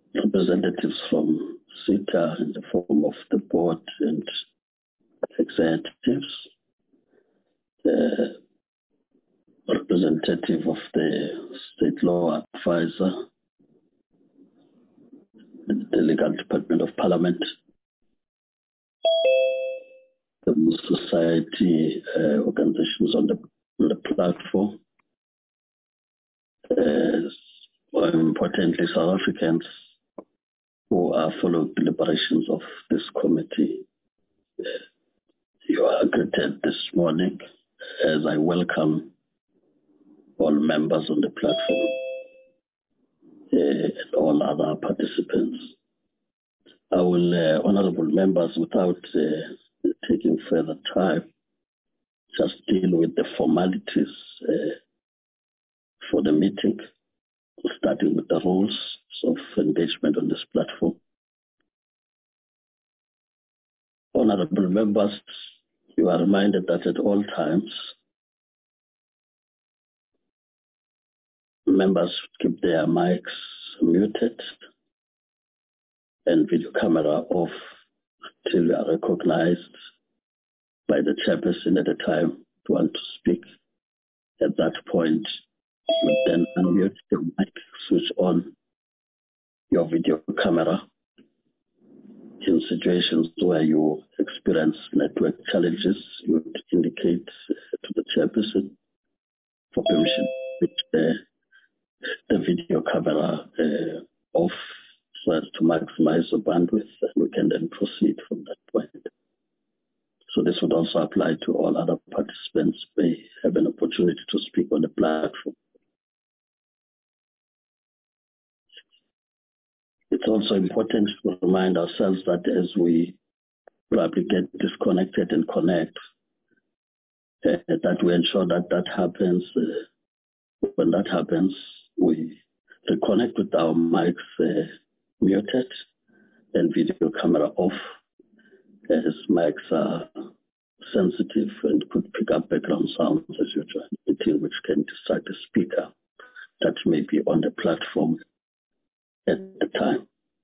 representatives from SITA in the form of the board and executives, the representative of the State Law Advisor, the Legal Department of Parliament, the society organizations on the platform, more importantly, South Africans who are following deliberations of this committee. You are greeted this morning as I welcome all members on the platform and all other participants. I will, honorable members, without taking further time, just deal with the formalities for the meeting, starting with the rules of engagement on this platform. Honorable members, you are reminded that at all times, members should keep their mics muted and video camera off till you are recognized by the chairperson at the time to want to speak. At that point, you then unmute your mic, switch on your video camera. In situations where you experience network challenges, you would indicate to the chairperson for permission to the video camera off so as to maximize the bandwidth, and we can then proceed from that point. So this would also apply to all other participants who may have an opportunity to speak on the platform. It's also important to remind ourselves that as we probably get disconnected and connect, that we ensure that that happens. When that happens, we reconnect with our mics muted and video camera off, as mics are sensitive and could pick up background sounds as you join the meeting, which can distract the speaker that may be on the platform at the time.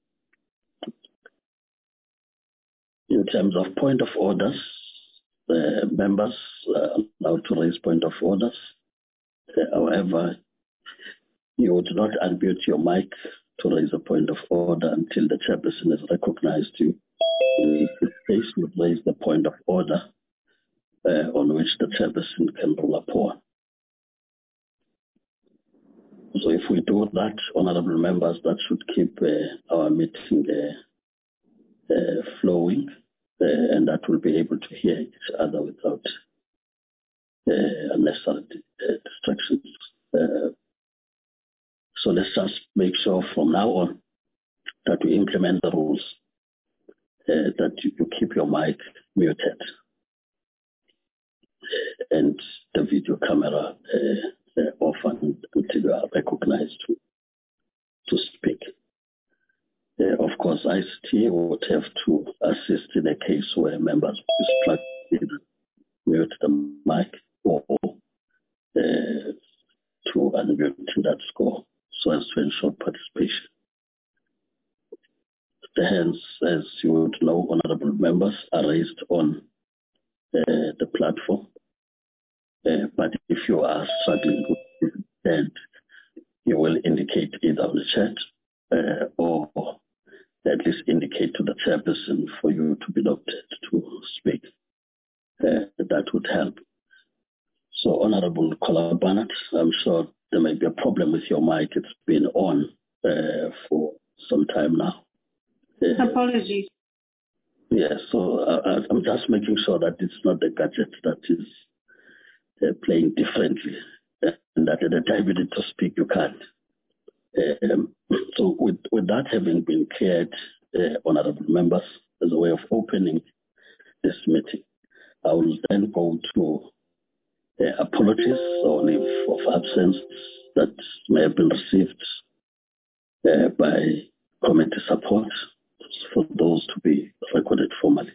In terms of point of orders, the members are allowed to raise point of orders. However, you would not unmute your mic to raise a point of order until the chairperson has recognized you. In this case, you would raise the point of order on which the chairperson can rule upon. So if we do that, honorable members, that should keep our meeting flowing, and that will be able to hear each other without unnecessary distractions. So let's just make sure from now on that we implement the rules, that you keep your mic muted and the video camera off until you are recognized to speak. Of course, ICT would have to assist in a case where members mute the mic or to unmute that score so as to ensure participation. The hands, as you would know, honorable members, are raised on the platform. But if you are struggling with it, you will indicate either on the chat or at least indicate to the chairperson for you to be locked to speak. That would help. So, Honorable Kolabanat, I'm sure there may be a problem with your mic. It's been on for some time now. Apologies. Yeah, so I'm just making sure that it's not the gadget that is playing differently, and that at the time you need to speak, you can't. So with that having been cleared, honorable members, as a way of opening this meeting, I will then go to apologies or leave of absence that may have been received by committee support for those to be recorded formally.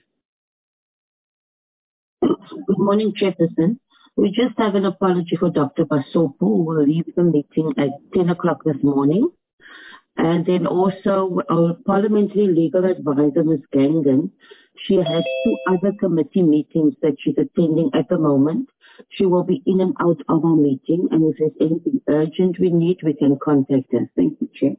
Good morning, Chairperson. We just have an apology for Dr. Basopu, who will leave the meeting at 10 o'clock this morning. And then also our parliamentary legal advisor, Ms. Gangan, she has 2 other committee meetings that she's attending at the moment. She will be in and out of our meeting, and if there's anything urgent we need, we can contact her. Thank you, Chair.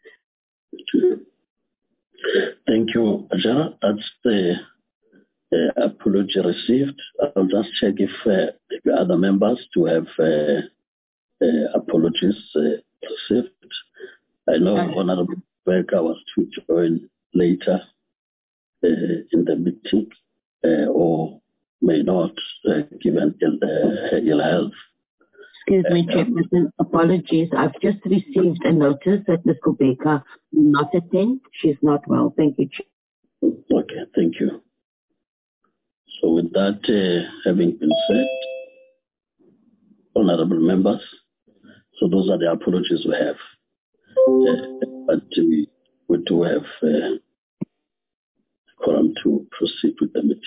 Thank you, Ajara. That's the apology received. I'll just check if the other members do have apologies received. I know Honorable Becker was to join later in the meeting or may not, given ill health. Excuse me, Chairperson. Apologies. I've just received a notice that Ms. Kubeka will not attend. She's not well. Thank you, Chair. Okay, thank you. So with that having been said, honorable members, so those are the apologies we have. But we do have quorum to proceed with the meeting.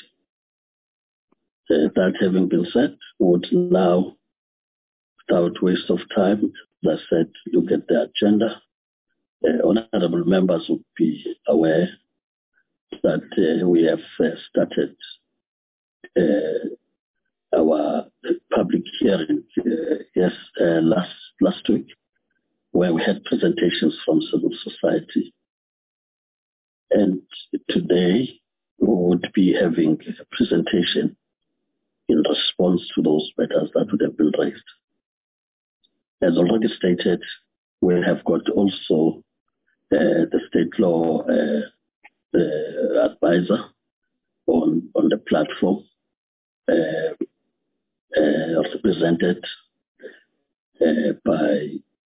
That having been said, we would now, without waste of time, as I said, look at the agenda. Honorable members would be aware that we have started our public hearing last week, where we had presentations from civil society. And today we would be having a presentation in response to those matters that would have been raised. As already stated, we have got also the state law advisor on the platform, represented by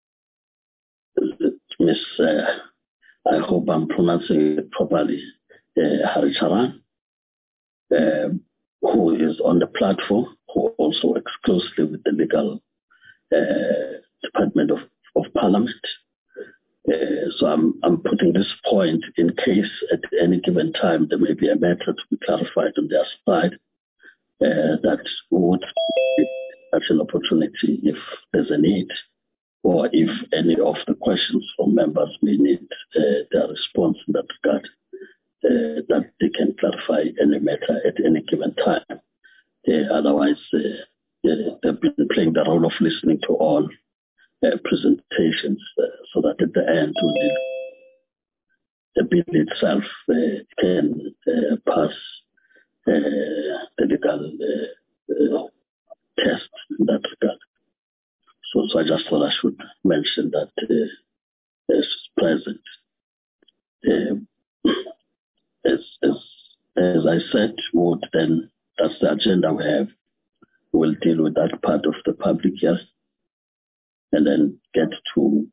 Ms. I hope I'm pronouncing it properly, Haricharan, who is on the platform, who also works closely with the legal Department of Parliament. So I'm putting this point in case at any given time there may be a matter to be clarified on their side, that would be such an opportunity if there's a need, or if any of the questions from members may need their response in that regard, that they can clarify any matter at any given time. Otherwise, they've been playing the role of listening to all presentations, so that at the end, the bill itself can pass the legal test in that regard. So I just thought I should mention that as present. As I said, that's the agenda we have. We'll deal with that part of the public hearing and then get to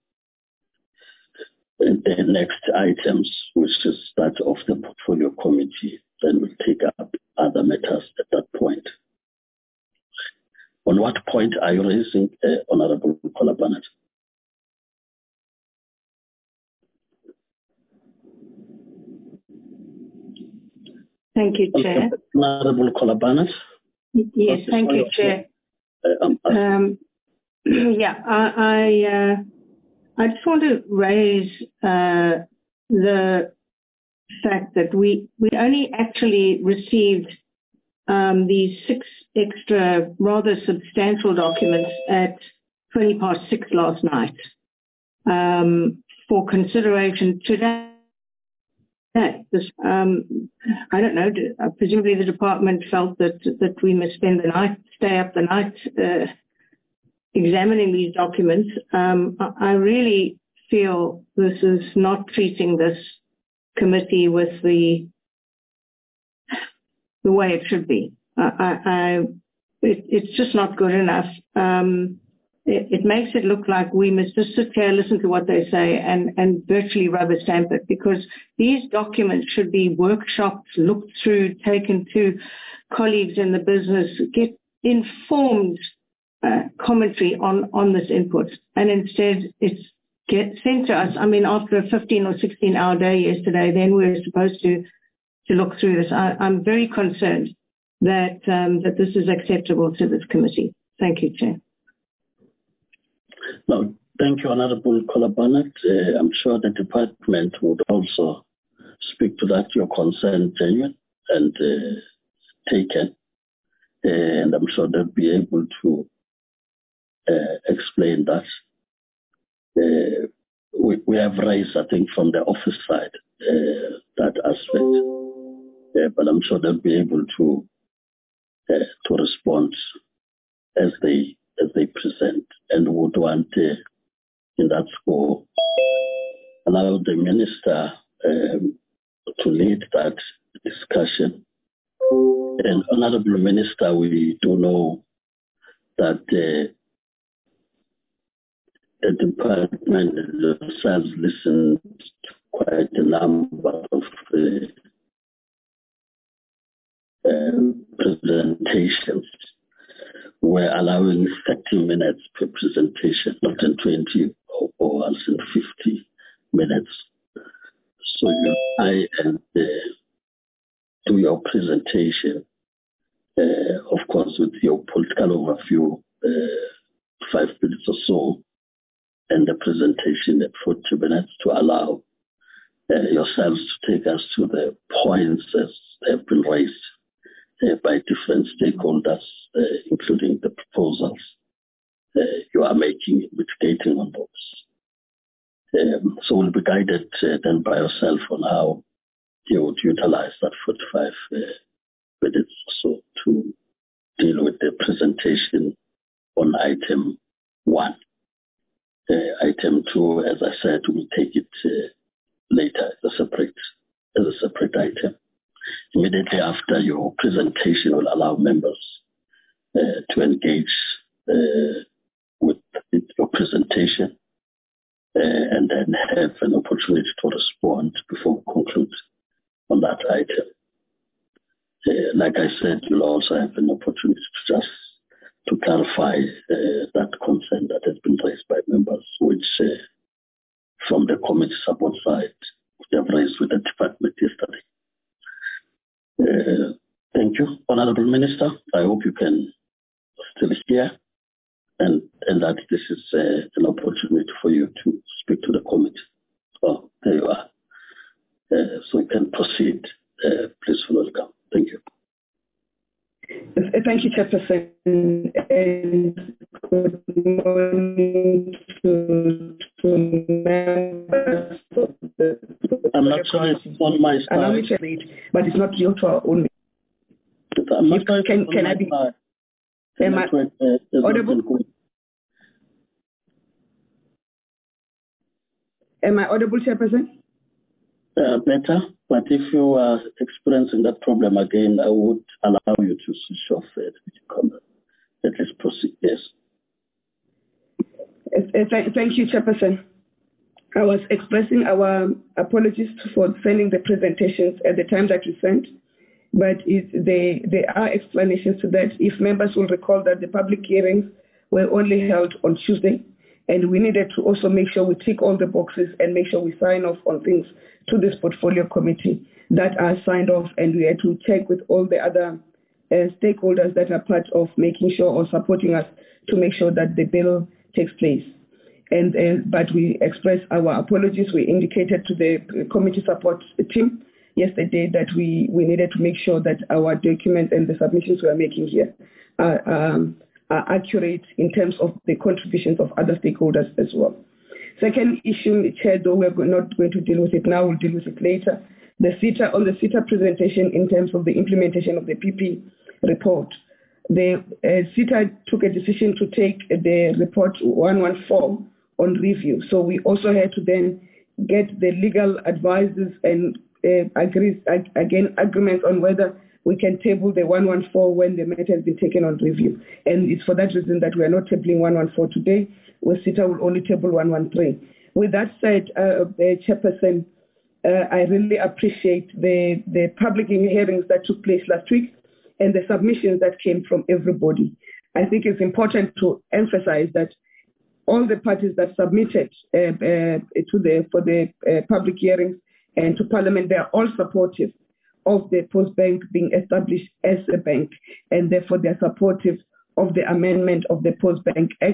the next items, which is that of the portfolio committee. Then we'll take up other matters at that point. On what point are you raising, Honorable Kolabanet? Thank you, Chair. Honorable Kolabanet? Yes, thank you, Chair. I just want to raise the fact that we only actually received these 6 extra rather substantial documents at 6:20 last night for consideration today. This, I don't know, presumably the department felt that we must stay up the night examining these documents. I really feel this is not treating this committee with the way it should be. It's just not good enough. It makes it look like we must just sit here, listen to what they say, and virtually rubber stamp it, because these documents should be workshopped, looked through, taken to colleagues in the business, get informed commentary on this input, and instead it's sent to us. I mean, after a 15 or 16 hour day yesterday, then we were supposed to look through this. I'm very concerned that this is acceptable to this committee. Thank you, Chair. No, Thank you, Honorable Kolabanet. I'm sure the department would also speak to that. Your concern genuine and taken, and I'm sure they'll be able to explain that. We have raised, I think, from the office side that aspect, but I'm sure they'll be able to respond as they present, and would want in that score allow the minister to lead that discussion. And Honorable Minister, we do know that the department has listened to quite a number of presentations. We're allowing 30 minutes per presentation, not in 20 or once in 50 minutes. So you try and do your presentation, of course, with your political overview, 5 minutes or so, and the presentation at 40 minutes to allow yourselves to take us to the points as have been raised by different stakeholders, including the proposals you are making, mitigating on those. So we'll be guided then by yourself on how you would utilize that 45 minutes or so to deal with the presentation on item 1. Item 2, as I said, we'll take it later as a separate item. Immediately after your presentation will allow members to engage with your presentation and then have an opportunity to respond before we conclude on that item. Like I said, you'll also have an opportunity to clarify that concern that has been raised by members, which from the committee support side, we have raised with the department yesterday. Thank you, Honorable Minister. I hope you can still hear and that this is an opportunity for you to speak to the committee. Oh, there you are. So you can proceed. Please welcome. Thank you. Thank you, Chairperson. And good morning to members of the... I'm not sure it's on my side. Allow me to read, but it's not due to our own... I'm not sure can I be... Am I audible? Am I audible, Chairperson? Better, but if you are experiencing that problem again, I would allow you to switch off it. At least proceed, yes. Thank you, Chairperson. I was expressing our apologies for sending the presentations at the time that we sent, but there are explanations to that. If members will recall that the public hearings were only held on Tuesday, and we needed to also make sure we tick all the boxes and make sure we sign off on things to this portfolio committee that are signed off, and we had to check with all the other stakeholders that are part of making sure or supporting us to make sure that the bill takes place. But we expressed our apologies. We indicated to the committee support team yesterday that we needed to make sure that our documents and the submissions we are making here are accurate in terms of the contributions of other stakeholders as well. Second issue, Chair, though we're not going to deal with it now, we'll deal with it later. The CETA presentation in terms of the implementation of the PP report. The CETA took a decision to take the report 114 on review. So we also had to then get the legal advisors and agreements on whether we can table the 114 when the matter has been taken on review. And it's for that reason that we are not tabling 114 today, where CETA will only table 113. With that said, Chairperson, I really appreciate the public hearings that took place last week and the submissions that came from everybody. I think it's important to emphasize that all the parties that submitted for the public hearings and to Parliament, they are all supportive of the Post Bank being established as a bank, and therefore they're supportive of the amendment of the Post Bank Act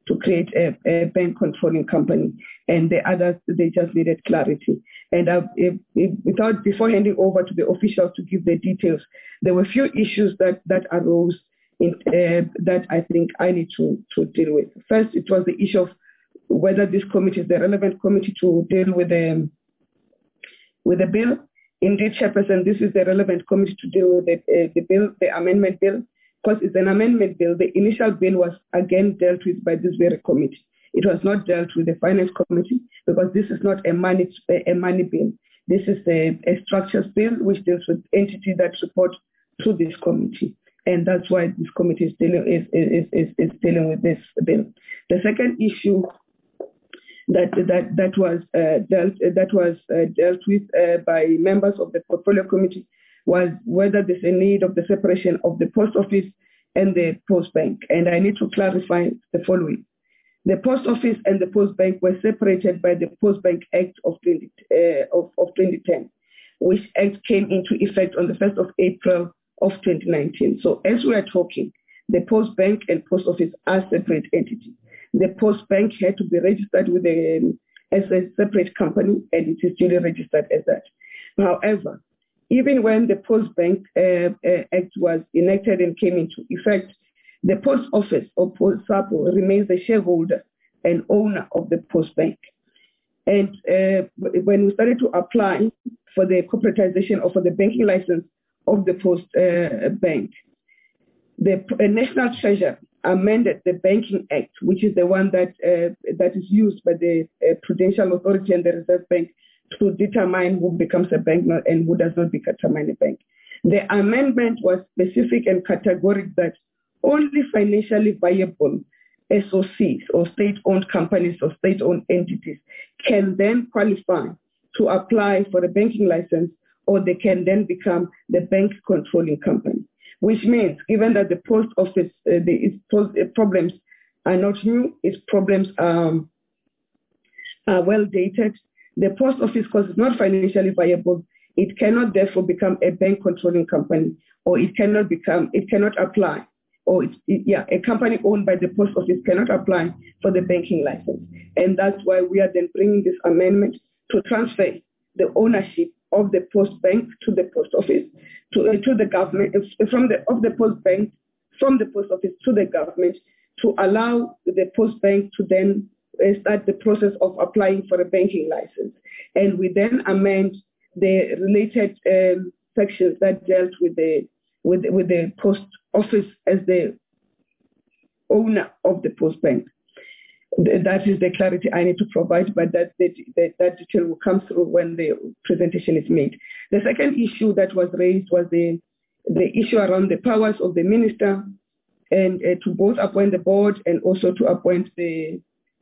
to create a bank controlling company, and the others, they just needed clarity. And before handing over to the officials to give the details, there were a few issues that arose that I think I need to deal with. First, it was the issue of whether this committee is the relevant committee to deal with the bill. Indeed, Chairperson, this is the relevant committee to deal with the bill, the amendment bill, because it's an amendment bill. The initial bill was again dealt with by this very committee. It was not dealt with the Finance Committee because this is not a money bill. This is a structures bill which deals with entities that report to this committee, and that's why this committee is dealing with this bill. The second issue that was dealt with by members of the Portfolio Committee was whether there's a need of the separation of the Post Office and the Post Bank, and I need to clarify the following. The Post Office and the Post Bank were separated by the Post Bank Act of 2010, which Act came into effect on the 1st of April of 2019. So as we are talking, the Post Bank and Post Office are separate entities. The Post Bank had to be registered with as a separate company, and it is duly registered as that. However, even when the Post Bank Act was enacted and came into effect, the Post Office or Post SAPO remains the shareholder and owner of the Post Bank. And when we started to apply for the corporatization or for the banking license of the Post Bank, the National Treasury amended the Banking Act, which is the one that is used by the Prudential Authority and the Reserve Bank to determine who becomes a bank and who does not become a bank. The amendment was specific and categorical that only financially viable SOCs or state-owned companies or state-owned entities can then qualify to apply for a banking license, or they can then become the bank controlling company. Which means, given that the Post Office, its problems are not new, its problems are well dated, the Post Office, because it's not financially viable, it cannot therefore become a bank controlling company, or it cannot apply, or a company owned by the Post Office cannot apply for the banking license. And that's why we are then bringing this amendment to transfer the ownership of the Post Bank to the Post Office, to the government, from the Post Bank, from the Post Office to the government, to allow the Post Bank to then start the process of applying for a banking license. And we then amend the related sections that dealt with the Post Office as the owner of the Post Bank. That is the clarity I need to provide, but that detail will come through when the presentation is made. The second issue that was raised was the issue around the powers of the minister, and to both appoint the board and also to appoint the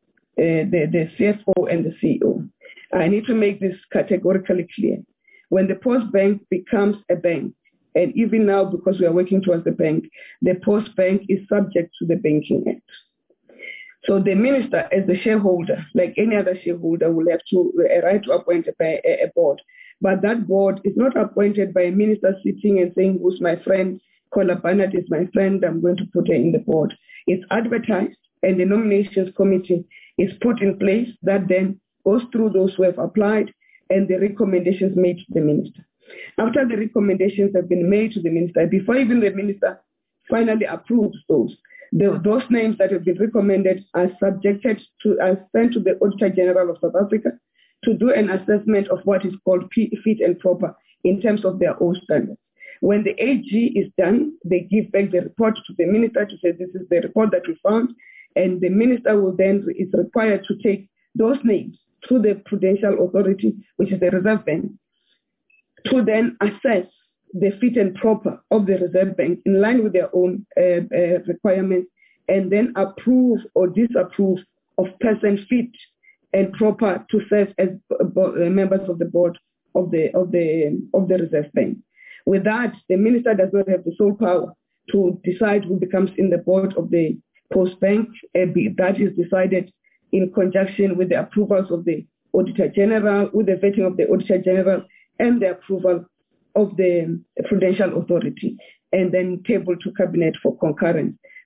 CFO and the CEO. I need to make this categorically clear. When the Post Bank becomes a bank, and even now because we are working towards the bank, the Post Bank is subject to the Banking Act. So the minister, as the shareholder, like any other shareholder, will have a right to appoint a board. But that board is not appointed by a minister sitting and saying, who's my friend, Kola Barnett is my friend, I'm going to put her in the board. It's advertised, and the nominations committee is put in place that then goes through those who have applied and the recommendations made to the minister. After the recommendations have been made to the minister, before even the minister finally approves those names that have been recommended are sent to the Auditor General of South Africa to do an assessment of what is called fit and proper in terms of their own standards. When the AG is done, they give back the report to the minister to say this is the report that we found, and the minister will then is required to take those names to the Prudential Authority, which is the Reserve Bank, to then assess the fit and proper of the Reserve Bank in line with their own requirements, and then approve or disapprove of person fit and proper to serve as members of the board of the Reserve Bank. With that, the minister does not have the sole power to decide who becomes in the board of the Post Bank. That is decided in conjunction with the approvals of the Auditor General, with the vetting of the Auditor General, and the approval of the Prudential Authority, and then tabled to Cabinet for concurrence.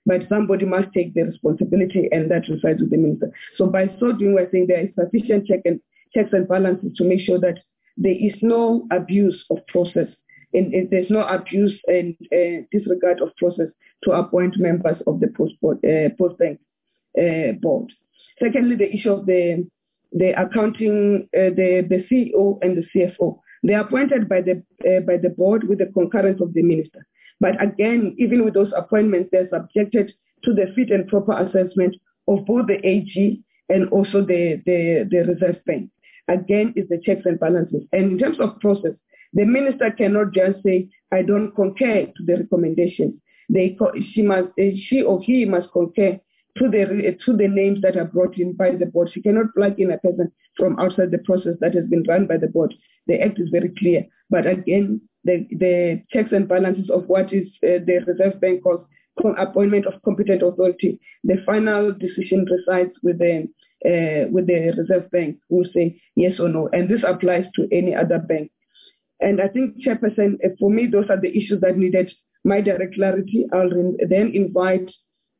but somebody must take the responsibility, and that resides with the minister. So by so doing, we're saying there is sufficient checks and balances to make sure that there is no abuse of process, and there's no abuse and disregard of process to appoint members of the Postbank board. Secondly, the issue of the accounting, the CEO and the CFO. They are appointed by the board with the concurrence of the minister. But again, even with those appointments, they're subjected to the fit and proper assessment of both the AG and also the Reserve Bank. Again, it's the checks and balances. And in terms of process, the minister cannot just say, I don't concur to the recommendations. She or he must concur to the names that are brought in by the board. She cannot plug in a person from outside the process that has been run by the board. The act is very clear. But again, the checks and balances of what is the Reserve Bank calls appointment of competent authority, the final decision resides with the Reserve Bank, who say yes or no. And this applies to any other bank. And I think, Chairperson, for me, those are the issues that needed my direct clarity. I'll then invite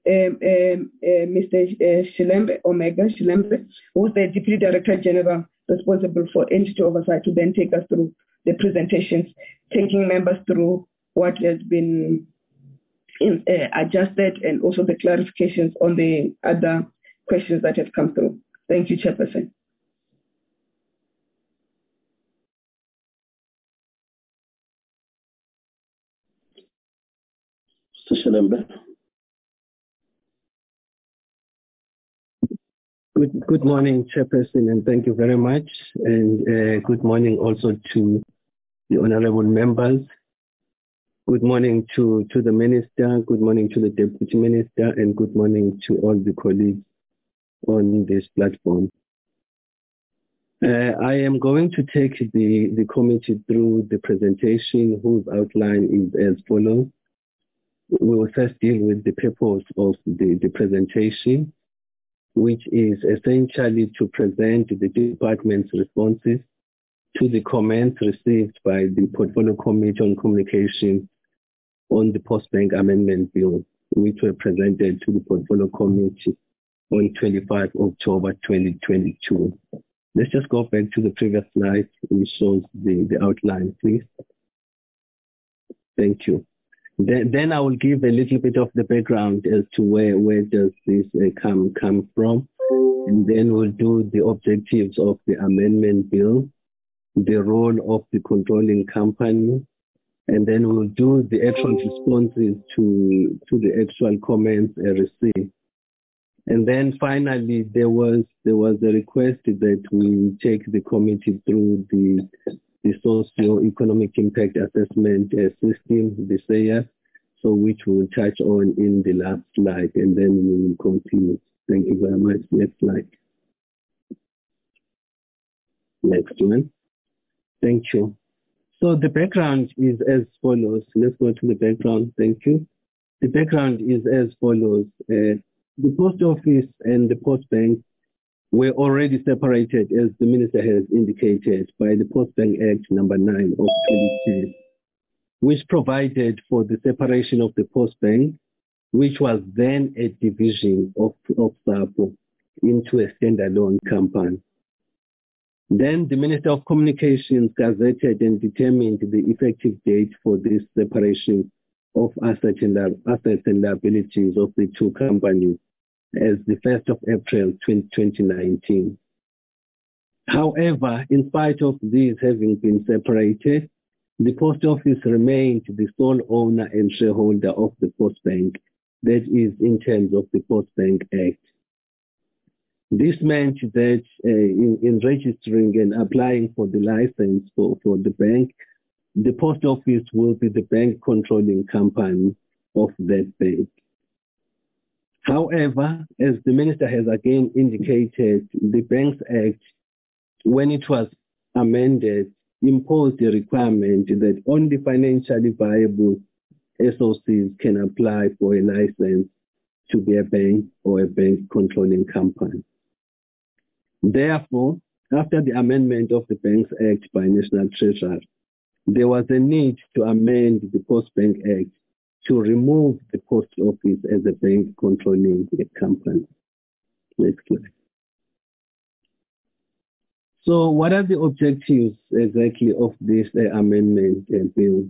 Mr. Omega Shilembe, who's the Deputy Director General responsible for entity oversight, to then take us through the presentations, taking members through what has been adjusted and also the clarifications on the other questions that have come through. Thank you, Chairperson. Mr. Shilembe. Good morning, Chairperson, and thank you very much. And good morning also to the honorable members. Good morning to the Minister, good morning to the Deputy Minister, and good morning to all the colleagues on this platform. I am going to take the committee through the presentation, whose outline is as follows. We will first deal with the purpose of the presentation, which is essentially to present the department's responses to the comments received by the Portfolio Committee on Communication on the Postbank Amendment Bill, which were presented to the Portfolio Committee on 25 October 2022. Let's just go back to the previous slide, which shows the outline, please. Thank you. Then I will give a little bit of the background as to where does this come from, and then we'll do the objectives of the amendment bill, the role of the controlling company, and then we'll do the actual responses to the actual comments received. And then finally, there was a request that we take the committee through the socio-economic impact assessment system, the SEIA, so which we'll touch on in the last slide, and then we will continue. Thank you very much. Next slide. Next one. Thank you. So the background is as follows. Let's go to the background. Thank you. The background is as follows. The post office and the post bank were already separated, as the minister has indicated, by the Postbank Act number 9 of 2010, which provided for the separation of the Postbank, which was then a division of SAPO, into a standalone company. Then the Minister of Communications gazetted and determined the effective date for this separation of assets and liabilities of the two companies as the 1st of April 2019. However, in spite of these having been separated, the post office remained the sole owner and shareholder of the Postbank, that is, in terms of the Postbank Act. This meant that in registering and applying for the license for the bank, the post office will be the bank controlling company of that bank. However, as the minister has again indicated, the Banks Act, when it was amended, imposed a requirement that only financially viable SOCs can apply for a license to be a bank or a bank controlling company. Therefore, after the amendment of the Banks Act by National Treasury, there was a need to amend the Postbank Act to remove the post office as a bank controlling a company. Next slide. So what are the objectives exactly of this amendment bill?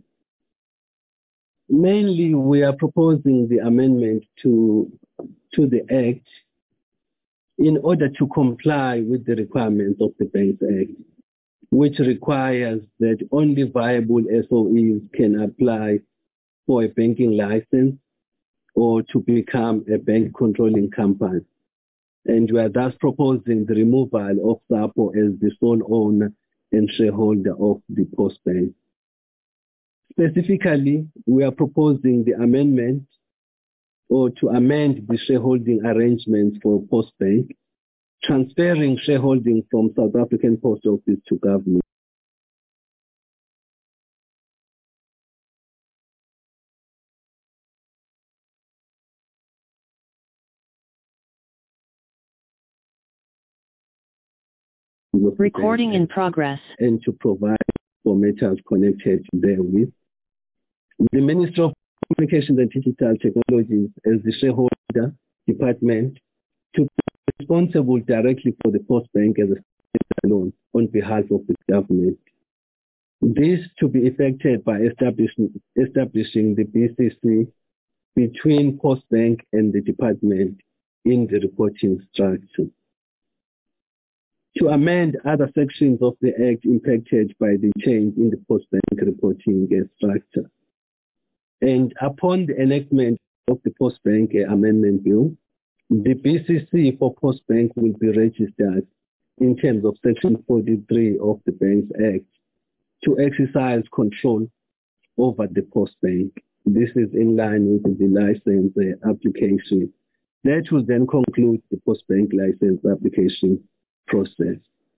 Mainly, we are proposing the amendment to the Act in order to comply with the requirements of the Banks Act, which requires that only viable SOEs can apply for a banking license or to become a bank controlling company. And we are thus proposing the removal of SAPO as the sole owner and shareholder of the Postbank. Specifically, we are proposing the amendment or to amend the shareholding arrangements for Postbank, transferring shareholding from South African Post Office to government. Recording in progress. And to provide for matters connected therewith. The Ministry of Communications and Digital Technologies as the shareholder department to be responsible directly for the Postbank as a standalone on behalf of the government. This to be effected by establishing the BCC between Postbank and the department in the reporting structure. To amend other sections of the Act impacted by the change in the Postbank reporting structure. And upon the enactment of the Postbank Amendment Bill, the BCC for Postbank will be registered in terms of Section 43 of the Banks Act to exercise control over the Postbank. This is in line with the license application. That will then conclude the Postbank license application process.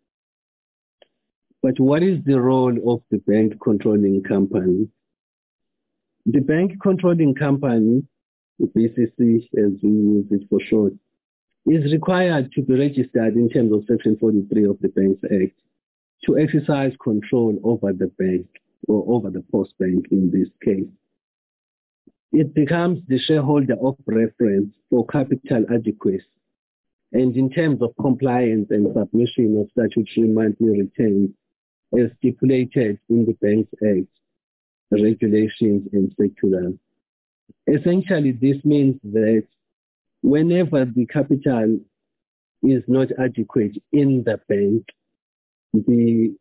But what is the role of the bank controlling company? The bank controlling company, the BCC as we use it for short, is required to be registered in terms of Section 43 of the Banks Act to exercise control over the bank or over the Postbank in this case. It becomes the shareholder of reference for capital adequacy and in terms of compliance and submission of statutory monthly returns as stipulated in the Banks Act, regulations and circulars. Essentially, this means that whenever the capital is not adequate in the bank, the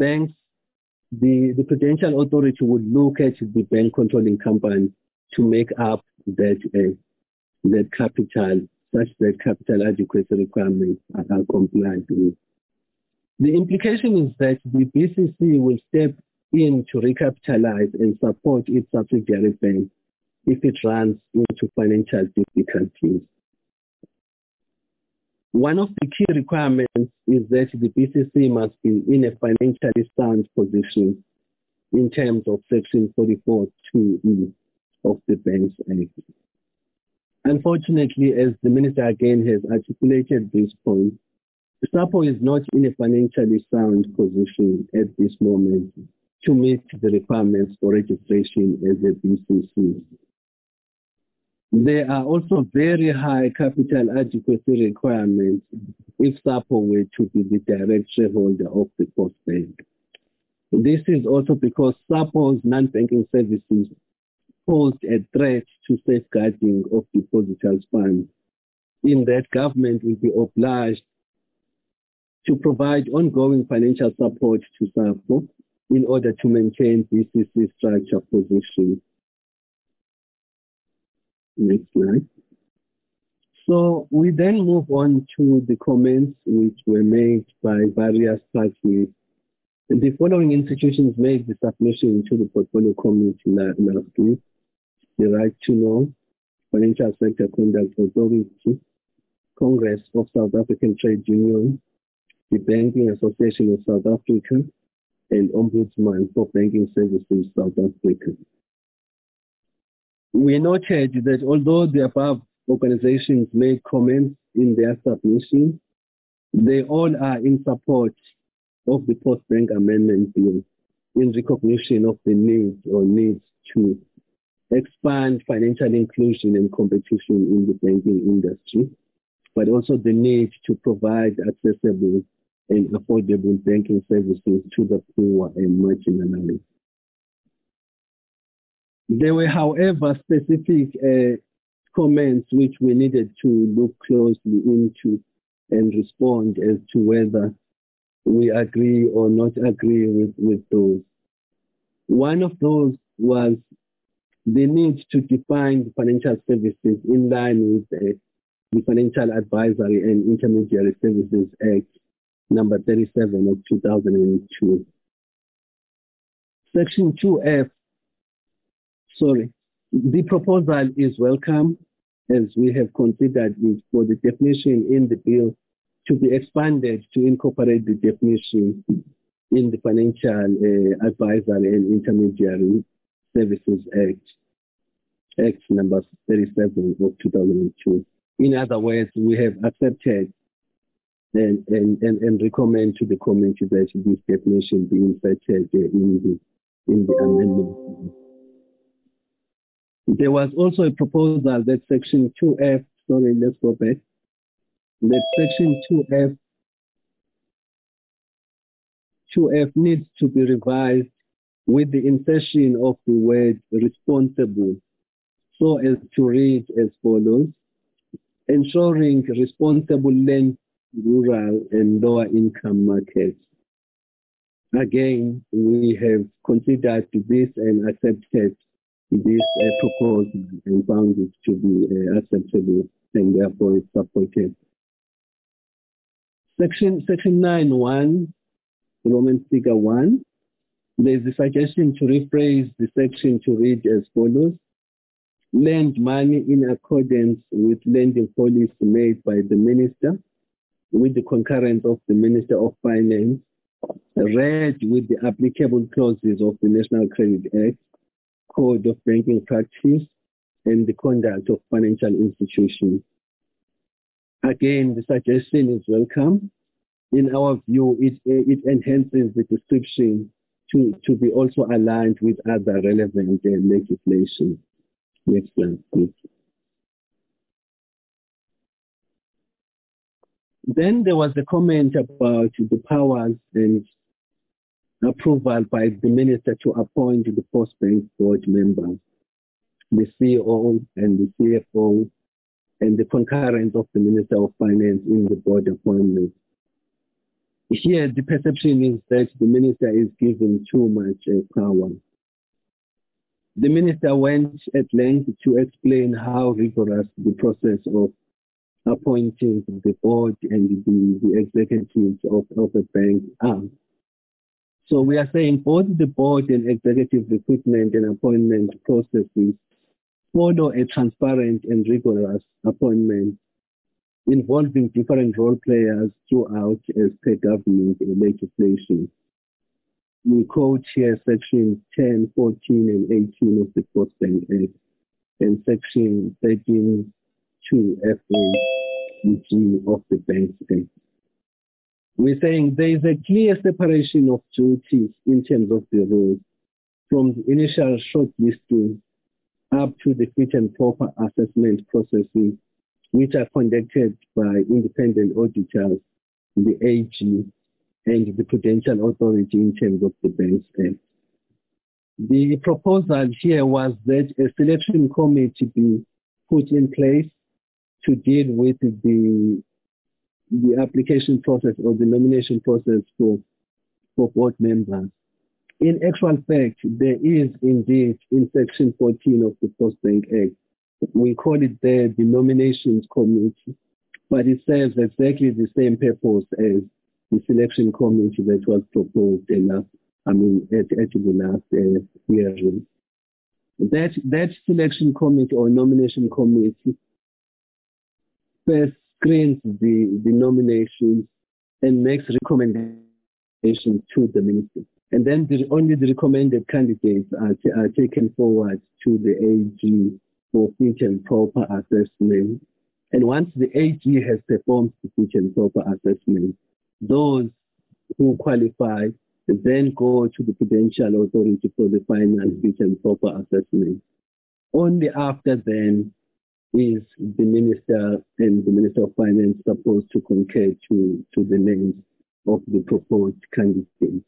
Prudential Authority would look at the bank controlling company to make up that capital, such that capital adequacy requirements are complied with. The implication is that the BCC will step in to recapitalize and support its subsidiary bank if it runs into financial difficulties. One of the key requirements is that the BCC must be in a financially sound position in terms of Section 44(2)(e) of the Banks Act. Unfortunately, as the Minister again has articulated this point, SAPO is not in a financially sound position at this moment to meet the requirements for registration as a BCC. There are also very high capital adequacy requirements if SAPO were to be the direct shareholder of the Postbank. This is also because SAPO's non-banking services pose a threat to safeguarding of depositors' funds, in that government will be obliged to provide ongoing financial support to SAPO in order to maintain BCC structure position. Next slide. So we then move on to the comments which were made by various parties. The following institutions made the submission to the Portfolio Committee last week: the Right to Know, Financial Sector Conduct Authority, Congress of South African Trade Unions, the Banking Association of South Africa, and Ombudsman for Banking Services South Africa. We noted that although the above organizations made comments in their submission, they all are in support of the Postbank Amendment Bill in recognition of the need or needs to expand financial inclusion and competition in the banking industry, but also the need to provide accessible and affordable banking services to the poor and marginalized. There were, however, specific comments which we needed to look closely into and respond as to whether we agree or not agree with those. One of those was the need to define financial services in line with the Financial Advisory and Intermediary Services Act number 37 of 2002. Section 2F, the proposal is welcome, as we have considered it for the definition in the bill to be expanded to incorporate the definition in the Financial Advisory and Intermediary Services Act number 37 of 2002. In other words, we have accepted and recommend to the committee that this definition be inserted in the amendment. There was also a proposal that section 2F, let's go back, that section 2F needs to be revised with the insertion of the word responsible, so as to read as follows: ensuring responsible land, rural and lower income markets. Again, we have considered this and accepted this proposal and found it to be acceptable, and therefore it's supported. Section 9.1, Roman figure 1, there's a suggestion to rephrase the section to read as follows: lend money in accordance with lending policy made by the minister, with the concurrence of the Minister of Finance, read with the applicable clauses of the National Credit Act, Code of Banking Practice, and the Conduct of Financial Institutions. Again, the suggestion is welcome. In our view, it enhances the description to be also aligned with other relevant legislation. Next slide, please. Then there was a comment about the powers and approval by the minister to appoint the post-bank board members, the CEO and the CFO, and the concurrence of the Minister of Finance in the board appointment. Here, the perception is that the minister is given too much power. The minister went at length to explain how rigorous the process of appointing the board and the executives of a bank are. So we are saying both the board and executive recruitment and appointment processes follow a transparent and rigorous appointment involving different role players throughout as per government legislation. We quote here section 10, 14, and 18 of the Post-Bank Act and section 13, 2 FA and G of the Banks Act. We're saying there is a clear separation of duties in terms of the rules from the initial shortlisting up to the fit and proper assessment processes, which are conducted by independent auditors, the AG, and the Prudential Authority in terms of the Banks Act. The proposal here was that a selection committee be put in place to deal with the application process or the nomination process for board members. In actual fact, there is indeed in section 14 of the Post-Bank Act, we call it there the nominations committee, but it serves exactly the same purpose as the selection committee that was proposed at the last hearing. That selection committee or nomination committee first screens the nominations and makes recommendations to the minister. And then only the recommended candidates are taken forward to the AG for fit and proper assessment. And once the AG has performed the fit and proper assessment, those who qualify then go to the Prudential Authority for the final fit and proper assessment. Only after then is the Minister and the Minister of Finance supposed to concur to the names of the proposed candidates.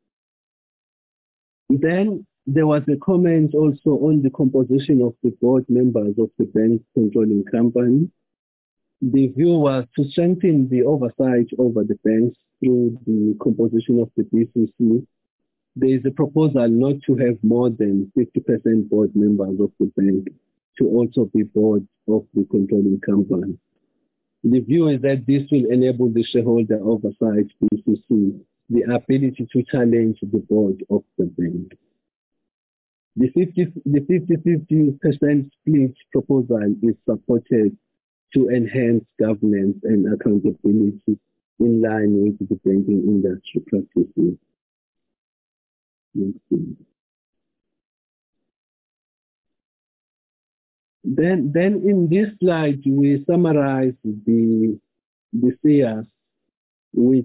Then there was a comment also on the composition of the board members of the bank controlling company. The view was to strengthen the oversight over the banks through the composition of the BCC. There is a proposal not to have more than 50% board members of the bank to also be board of the controlling company. The view is that this will enable the shareholder oversight BCC the ability to challenge the board of the bank. The 50-50% split proposal is supported to enhance governance and accountability in line with the banking industry practices. Then in this slide, we summarize the SEAS which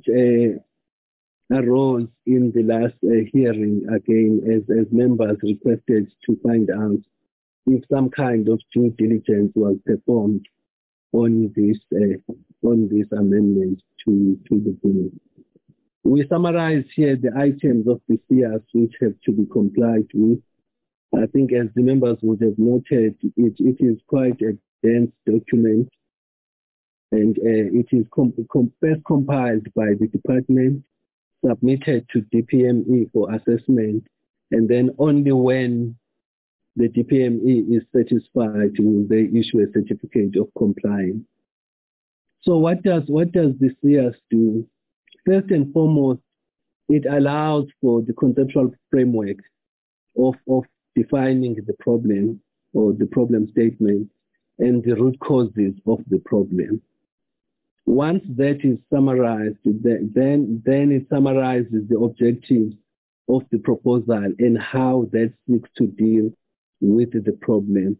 arose in the last hearing again as members requested to find out if some kind of due diligence was performed on this amendment to the bill. We summarize here the items of the SEAS which have to be complied with. I think as the members would have noted, it is quite a dense document, and it is best compiled by the department, submitted to DPME for assessment, and then only when the DPME is satisfied will they issue a certificate of compliance. So what does the SEAS do? First and foremost, it allows for the conceptual framework of defining the problem or the problem statement and the root causes of the problem. Once that is summarized, then it summarizes the objectives of the proposal and how that seeks to deal with the problem.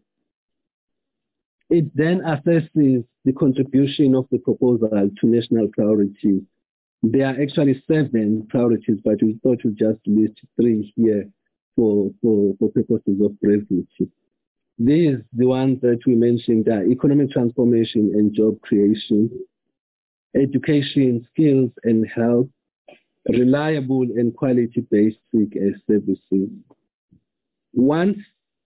It then assesses the contribution of the proposal to national priorities. There are actually 7 priorities, but we thought to just list 3 here for purposes of brevity. These, the ones that we mentioned, are economic transformation and job creation, education, skills and health, reliable and quality basic services. Once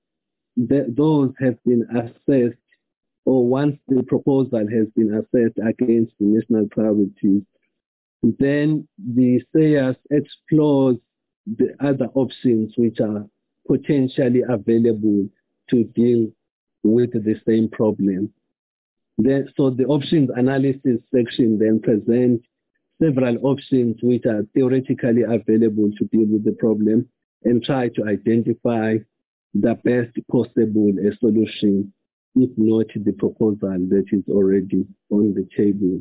those have been assessed, or once the proposal has been assessed against the national priorities, then the SEAS explores the other options which are potentially available to deal with the same problem. So the options analysis section then presents several options which are theoretically available to deal with the problem and try to identify the best possible solution, if not the proposal that is already on the table.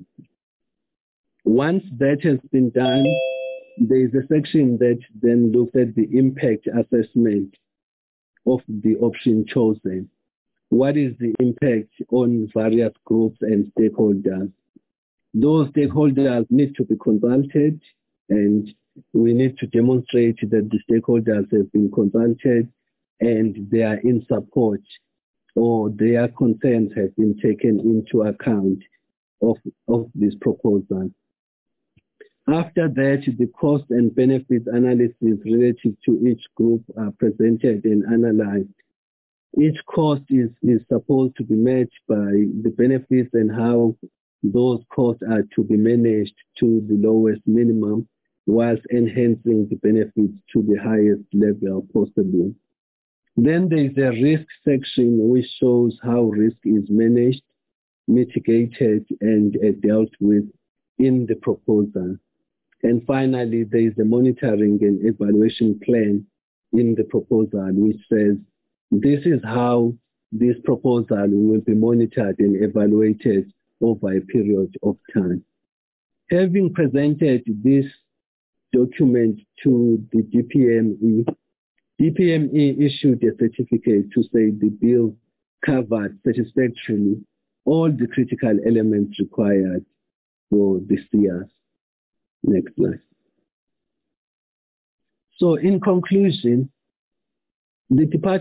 Once that has been done, there is a section that then looks at the impact assessment of the option chosen. What is the impact on various groups and stakeholders? Those stakeholders need to be consulted, and we need to demonstrate that the stakeholders have been consulted and they are in support, or their concerns have been taken into account of this proposal. After that, the cost and benefits analysis relative to each group are presented and analyzed. Each cost is supposed to be matched by the benefits and how those costs are to be managed to the lowest minimum whilst enhancing the benefits to the highest level possible. Then there is a risk section which shows how risk is managed, mitigated, and dealt with in the proposal. And finally, there is a monitoring and evaluation plan in the proposal which says this is how this proposal will be monitored and evaluated over a period of time. Having presented this document to the DPME, DPME issued a certificate to say the bill covered satisfactorily all the critical elements required for the SEAS. Next slide. So in conclusion, the department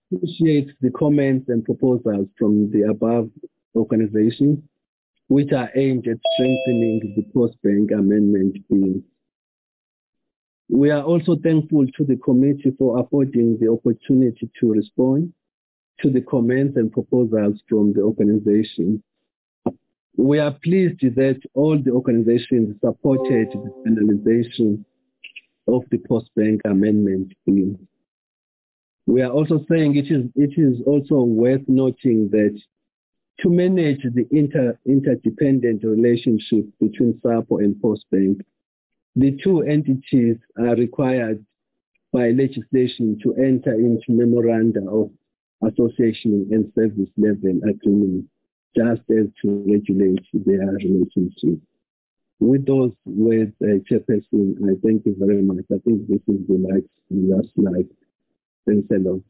appreciate the comments and proposals from the above organizations, which are aimed at strengthening the Postbank Amendment Bill. We are also thankful to the committee for affording the opportunity to respond to the comments and proposals from the organization. We are pleased that all the organizations supported the finalization of the Postbank Amendment Bill. We are also saying it is also worth noting that to manage the interdependent relationship between SAPO and Postbank, the two entities are required by legislation to enter into memoranda of association and service level agreement, just as to regulate their relationship. With those words, Chairperson, I thank you very much. I think this is the last slide. Thanks a lot.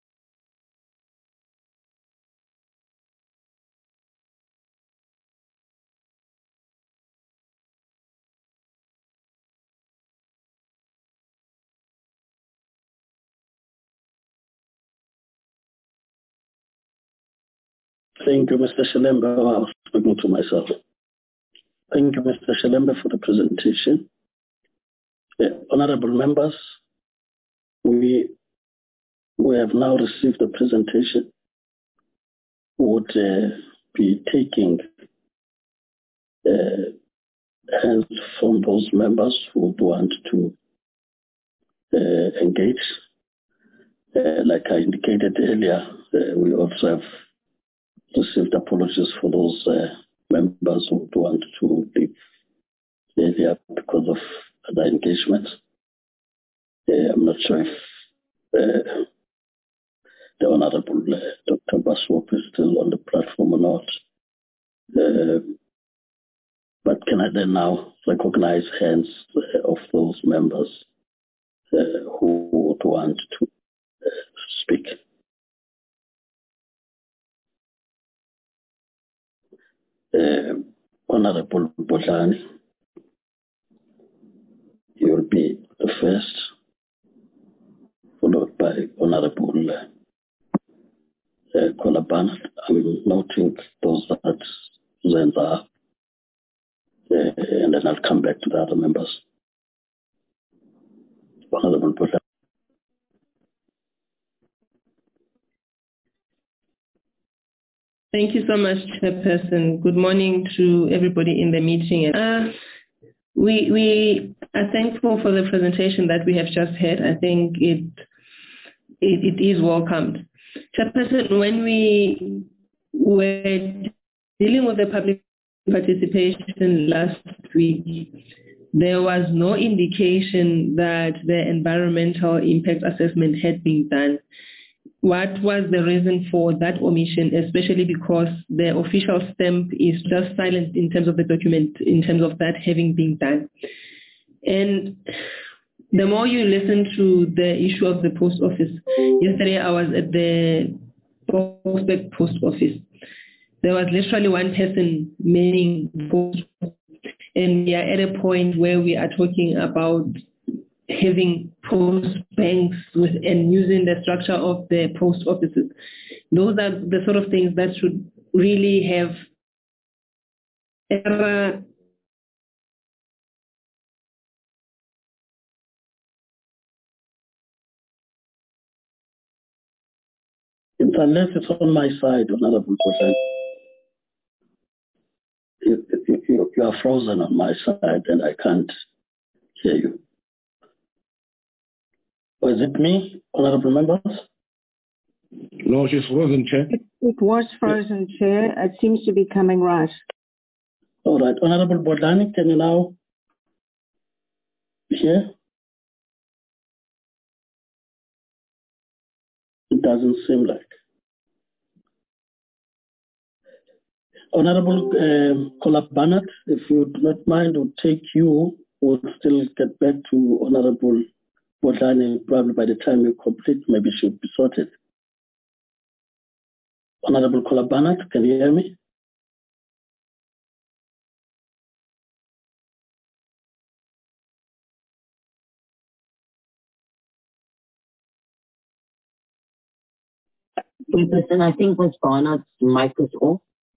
Thank you, Mr. Shelembe. I was speaking to myself. Thank you, Mr. Shelembe, for the presentation. Honorable members, we have now received the presentation. We would be taking hands from those members who would want to engage. Like I indicated earlier, we also have received apologies for those members who would want to leave earlier because of other engagements. I'm not sure if the Honorable Dr. Baswop is still on the platform or not. But can I then now recognize hands of those members who would want to speak? Honorable Bodlani, you will be the first, followed by Honorable Kolabana. I'm noting those that then are, and then I'll come back to the other members. Honorable Bodlani. Thank you so much, Chairperson. Good morning to everybody in the meeting. We are thankful for the presentation that we have just had. I think it is welcomed. Chairperson, when we were dealing with the public participation last week, there was no indication that the environmental impact assessment had been done. What was the reason for that omission, especially because the official stamp is just silent in terms of the document, in terms of that having been done? And the more you listen to the issue of the post office, yesterday I was at the Postbank post office. There was literally one person manning post, and we are at a point where we are talking about having post banks and using the structure of the post offices. Those are the sort of things that should really have error. Unless it's on my side, Honorable Bodlani. You are frozen on my side and I can't hear you. Was it me, Honorable members? No, she's frozen, Chair. It was frozen, Chair. It seems to be coming right. All right. Honorable Bodlani, can you now hear? It doesn't seem like. Honorable Kolab-Barnett, if you do not mind, we'll take you. We'll still get back to Honorable Bodlani probably by the time you complete, maybe should be sorted. Honorable Kolab-Barnett, can you hear me? Chairperson, I think Ms. Barnard's mic is off.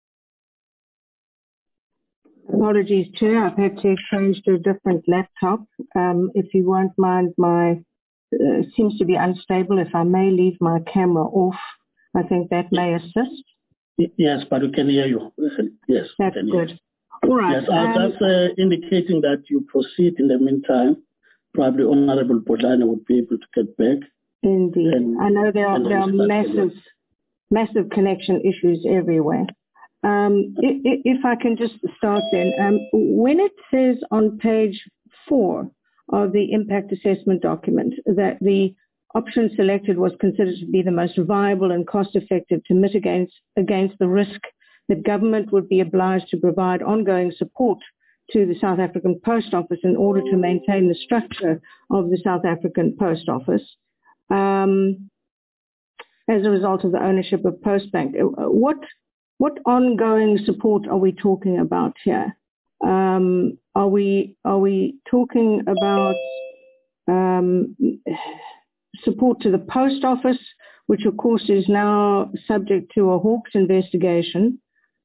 Apologies, Chair. I've had to change to a different laptop. If you won't mind, my seems to be unstable. If I may leave my camera off, I think that may assist. Yes, but we can hear you. Yes. That's good. All right. Yes, I was just indicating that you proceed in the meantime. Probably Honorable Bodlana would be able to get back. Indeed. I know there are massive connection issues everywhere. If I can just start then, when it says on page 4 of the impact assessment document that the option selected was considered to be the most viable and cost-effective to mitigate against the risk that government would be obliged to provide ongoing support to the South African Post Office in order to maintain the structure of the South African Post Office as a result of the ownership of Postbank. What ongoing support are we talking about here? Are we talking about support to the Post Office, which of course is now subject to a Hawks investigation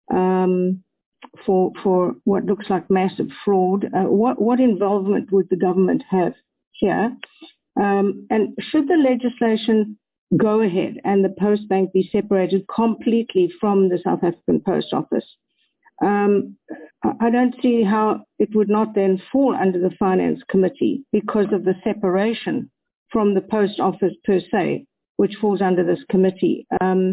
for what looks like massive fraud? What involvement would the government have here? And should the legislation go ahead and the Postbank be separated completely from the South African Post Office? I don't see how it would not then fall under the Finance Committee because of the separation from the Post Office per se, which falls under this committee.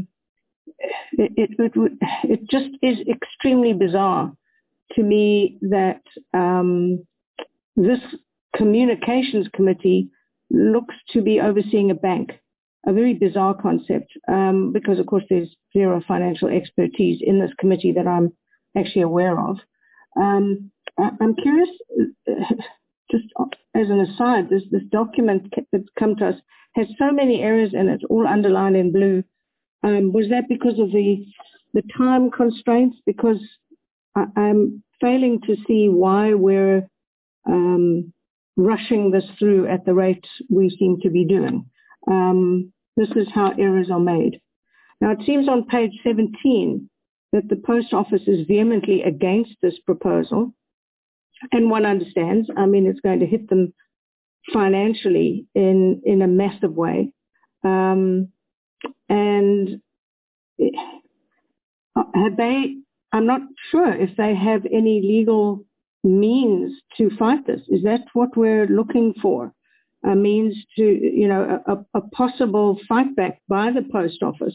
It just is extremely bizarre to me that this Communications Committee looks to be overseeing a bank. A very bizarre concept because, of course, there's zero financial expertise in this committee that I'm actually aware of. I'm curious, just as an aside, this document that's come to us has so many errors in it, all underlined in blue. Was that because of the time constraints? Because I'm failing to see why we're rushing this through at the rate we seem to be doing. This is how errors are made. Now, it seems on page 17 that the Post Office is vehemently against this proposal. And one understands, I mean, it's going to hit them financially in a massive way. And I'm not sure if they have any legal means to fight this. Is that what we're looking for? A means to, a possible fight back by the Post Office.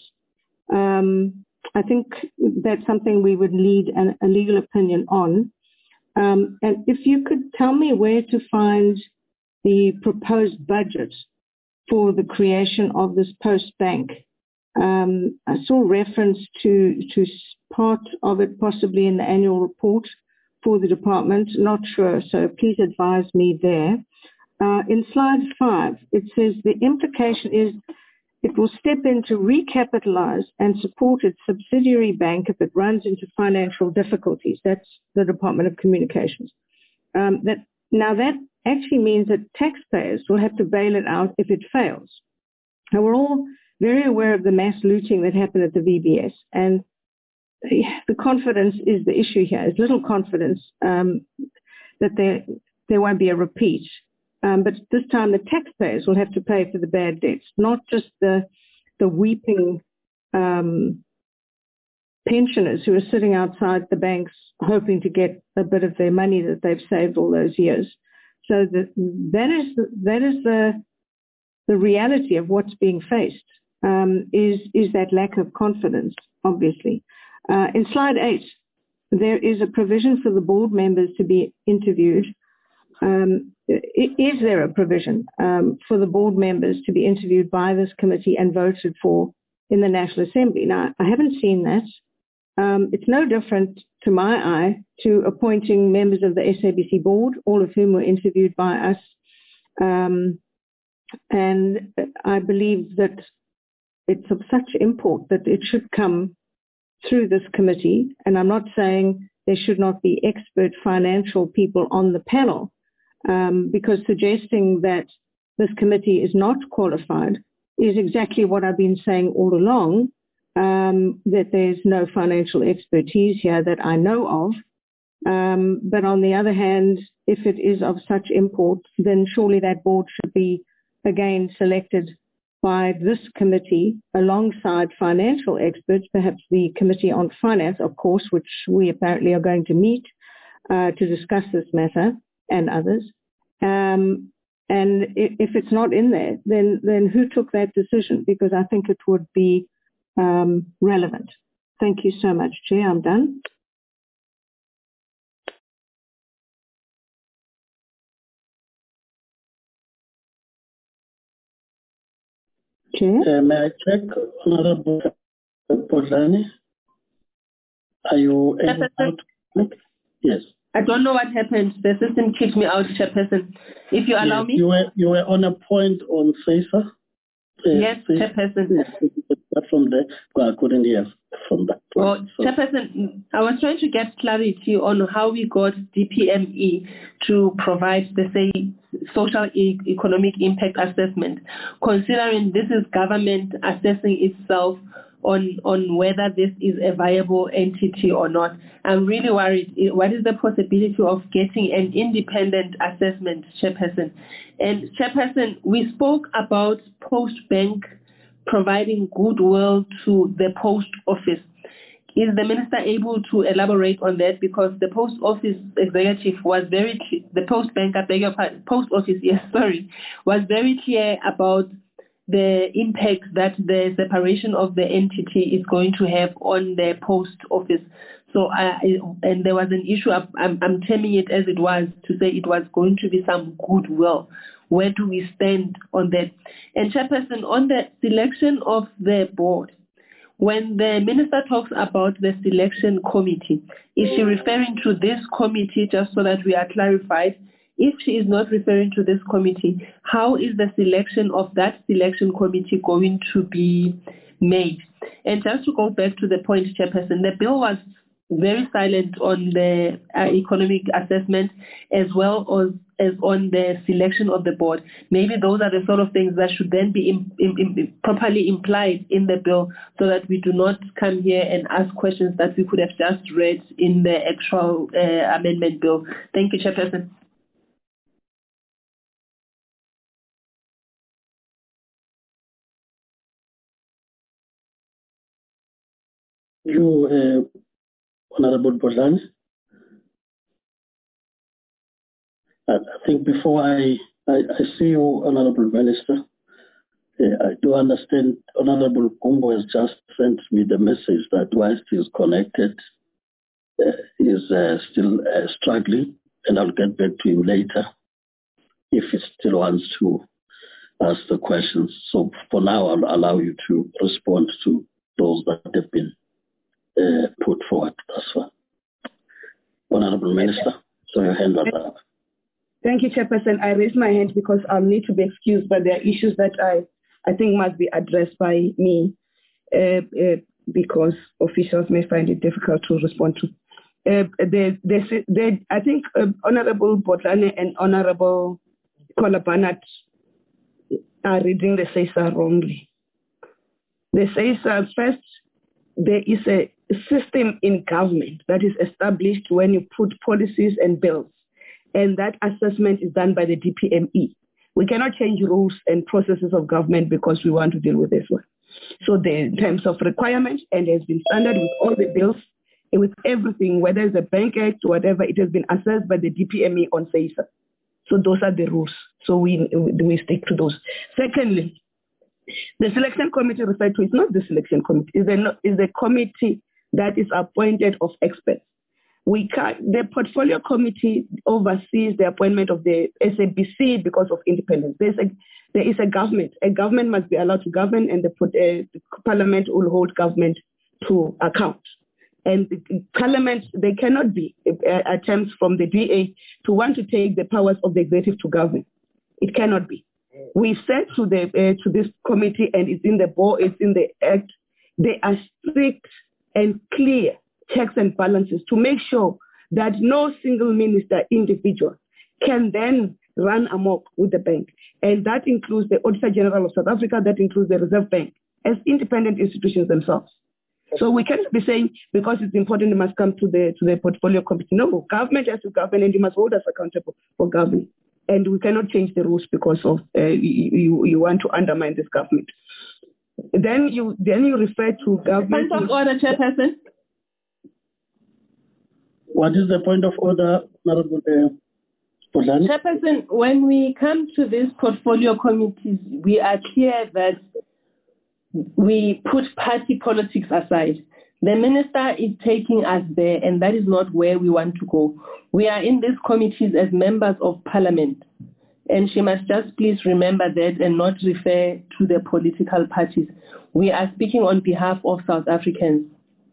I think that's something we would need a legal opinion on. And if you could tell me where to find the proposed budget for the creation of this Post Bank. I saw reference to part of it possibly in the annual report for the department. Not sure, so please advise me there. In slide 5, it says the implication is it will step in to recapitalize and support its subsidiary bank if it runs into financial difficulties. That's the Department of Communications. That actually means that taxpayers will have to bail it out if it fails. Now, we're all very aware of the mass looting that happened at the VBS, and the confidence is the issue here. There's little confidence that there won't be a repeat. But this time the taxpayers will have to pay for the bad debts, not just the weeping pensioners who are sitting outside the banks hoping to get a bit of their money that they've saved all those years. So that is the reality of what's being faced, is that lack of confidence, obviously. In slide 8, there is a provision for the board members to be interviewed. Is there a provision for the board members to be interviewed by this committee and voted for in the National Assembly? Now, I haven't seen that. It's no different to my eye to appointing members of the SABC board, all of whom were interviewed by us. And I believe that it's of such import that it should come through this committee. And I'm not saying there should not be expert financial people on the panel, because suggesting that this committee is not qualified is exactly what I've been saying all along, that there's no financial expertise here that I know of. But on the other hand, if it is of such import, then surely that board should be again selected by this committee alongside financial experts, perhaps the Committee on Finance, of course, which we apparently are going to meet to discuss this matter and others. And if it's not in there, then who took that decision? Because I think it would be relevant. Thank you so much, Chair. I'm done. Chair? May I check, Honorable Bodlani? Are you able to? Yes. I don't know what happened. The system kicked me out, Chairperson. If you allow me. You were on a point on CESA? Yes, Chairperson. But from there, I couldn't hear from that point. Well, so. Chairperson, I was trying to get clarity on how we got DPME to provide the social economic impact assessment, considering this is government assessing itself on whether this is a viable entity or not. I'm really worried. What is the possibility of getting an independent assessment, Chairperson? And Chairperson, we spoke about Post Bank providing goodwill to the post office. Is the minister able to elaborate on that? Because the post office executive was the Post Bank, post office, was very clear about the impact that the separation of the entity is going to have on the post office. So, and there was an issue, I'm terming it as it was, to say it was going to be some goodwill. Where do we stand on that? And Chairperson, on the selection of the board, when the minister talks about the selection committee, is she referring to this committee, just so that we are clarified? If she is not referring to this committee, how is the selection of that selection committee going to be made? And just to go back to the point, Chairperson, the bill was very silent on the economic assessment as well as on the selection of the board. Maybe those are the sort of things that should then be properly implied in the bill, so that we do not come here and ask questions that we could have just read in the actual amendment bill. Thank you, Chairperson. You, Honorable Bodlani, I think before I see you, Honorable Minister, I do understand Honorable Gumbo has just sent me the message that whilst he is connected, is still struggling, and I'll get back to him later if he still wants to ask the questions. So for now, I'll allow you to respond to those that have been put forward thus far. Honorable Minister, so your hand is up. Thank you, Chairperson. I raised my hand because I'll need to be excused, but there are issues that I think must be addressed by me because officials may find it difficult to respond to. I think Honorable Bodlani and Honorable Kolabanat are reading the CESA wrongly. The CESA, first, there is a system in government that is established when you put policies and bills, and that assessment is done by the DPME. We cannot change rules and processes of government because we want to deal with this one. So in terms of requirements, and it has been standard with all the bills, and with everything, whether it's a Bank Act or whatever, it has been assessed by the DPME on CESA. So those are the rules. So we stick to those. Secondly, the selection committee referred to is not the selection committee. It's the committee that is appointed of experts. The portfolio committee oversees the appointment of the SABC because of independence. There is a government. A government must be allowed to govern, and the parliament will hold government to account. And parliament, there cannot be attempts from the DA to want to take the powers of the executive to govern. It cannot be. We said to this committee, and it's in the board, it's in the act, they are strict and clear checks and balances to make sure that no single minister individual can then run amok with the bank. And that includes the Auditor General of South Africa, that includes the Reserve Bank. as independent institutions themselves. So we can't be saying because it's important it must come to the portfolio committee. No, government has to govern and you must hold us accountable for governing. And we cannot change the rules because of you want to undermine this government. Then you refer to government. Point of order, Chairperson. What is the point of order, Honorable Podlani? Chairperson, when we come to these portfolio committees, we are clear that we put party politics aside. The minister is taking us there, and that is not where we want to go. We are in these committees as members of parliament, and she must just please remember that and not refer to the political parties. We are speaking on behalf of South Africans.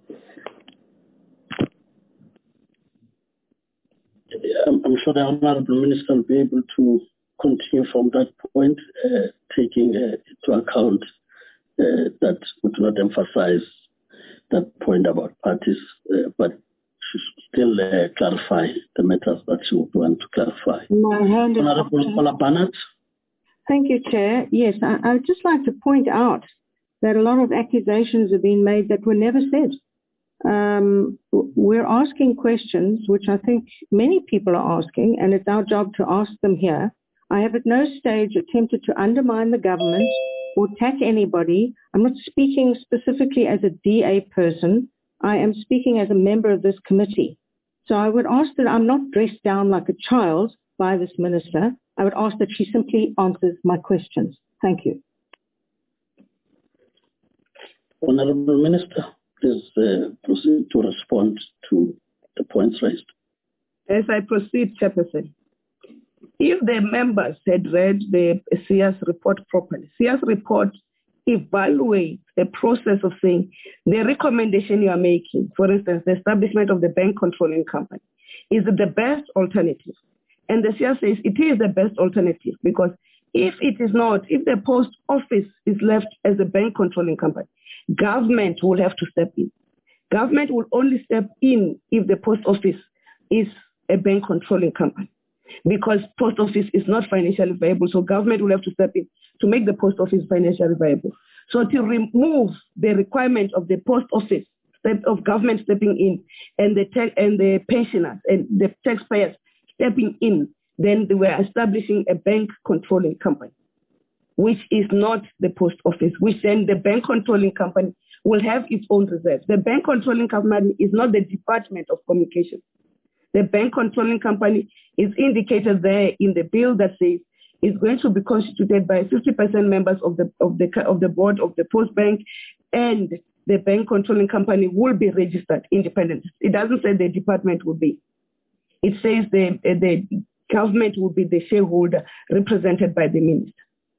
I'm sure the Honorable Minister will be able to continue from that point, taking into account that we do not emphasize that point about parties, but still clarify the matters that you would want to clarify. My hand is Honorable Paula Barnett. Thank you, Chair. Yes, I would just like to point out that a lot of accusations have been made that were never said. We're asking questions, which I think many people are asking, and it's our job to ask them here. I have at no stage attempted to undermine the government or attack anybody. I'm not speaking specifically as a DA person. I am speaking as a member of this committee. So I would ask that I'm not dressed down like a child by this minister. I would ask that she simply answers my questions. Thank you. Honorable Minister, please proceed to respond to the points raised. As I proceed, Chairperson, if the members had read the CS report properly, CS report evaluates the process of saying the recommendation you are making, for instance, the establishment of the bank controlling company, is the best alternative. And the CS says it is the best alternative because if it is not, if the post office is left as a bank controlling company, government will have to step in. Government will only step in if the post office is a bank controlling company because post office is not financially viable. So government will have to step in to make the post office financially viable. So to remove the requirement of the post office, of government stepping in and the pensioners and the taxpayers stepping in, then they were establishing a bank controlling company, which is not the post office, which then the bank controlling company will have its own reserves. The bank controlling company is not the Department of Communications. The bank controlling company is indicated there in the bill that says it's going to be constituted by 50% members of the board of the Post Bank, and the bank controlling company will be registered independent. It doesn't say the department will be. It says the government will be the shareholder represented by the minister.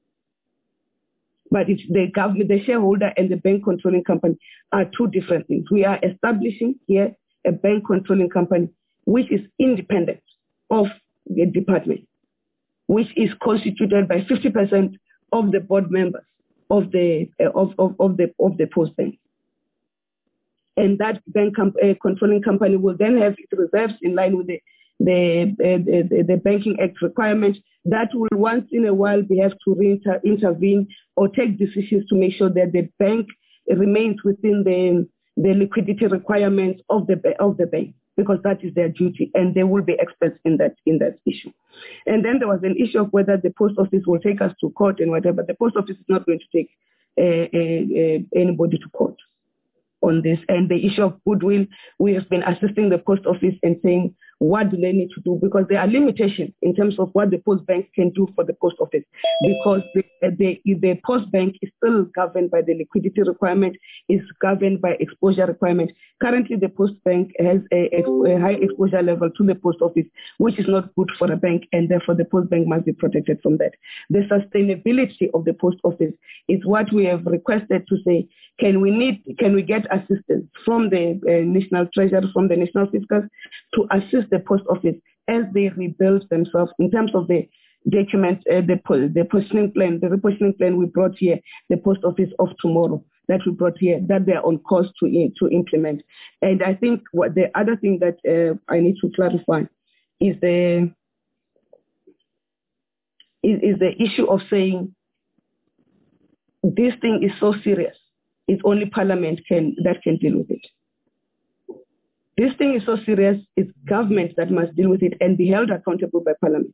But it's the government, the shareholder and the bank controlling company are two different things. We are establishing here a bank controlling company which is independent of the department, which is constituted by 50% of the board members of the Post Bank. And that bank controlling company will then have its reserves in line with the Banking Act requirements that will once in a while be have to intervene or take decisions to make sure that the bank remains within the liquidity requirements of the bank, because that is their duty, and they will be experts in that issue. And then there was an issue of whether the post office will take us to court and whatever. The post office is not going to take anybody to court on this. And the issue of goodwill, we have been assisting the post office and saying, what do they need to do? Because there are limitations in terms of what the post bank can do for the post office, because the post bank is still governed by the liquidity requirement, is governed by exposure requirement. Currently, the post bank has a high exposure level to the post office, which is not good for a bank, and therefore the post bank must be protected from that. The sustainability of the post office is what we have requested to say, can we get assistance from the National Treasury, from the National Fiscus, to assist the post office as they rebuild themselves in terms of the document, the positioning plan, the repositioning plan we brought here, the post office of tomorrow that we brought here, that they are on course to implement. And I think what the other thing that I need to clarify is the issue of saying this thing is so serious. It's only Parliament that can deal with it. This thing is so serious, it's government that must deal with it and be held accountable by Parliament.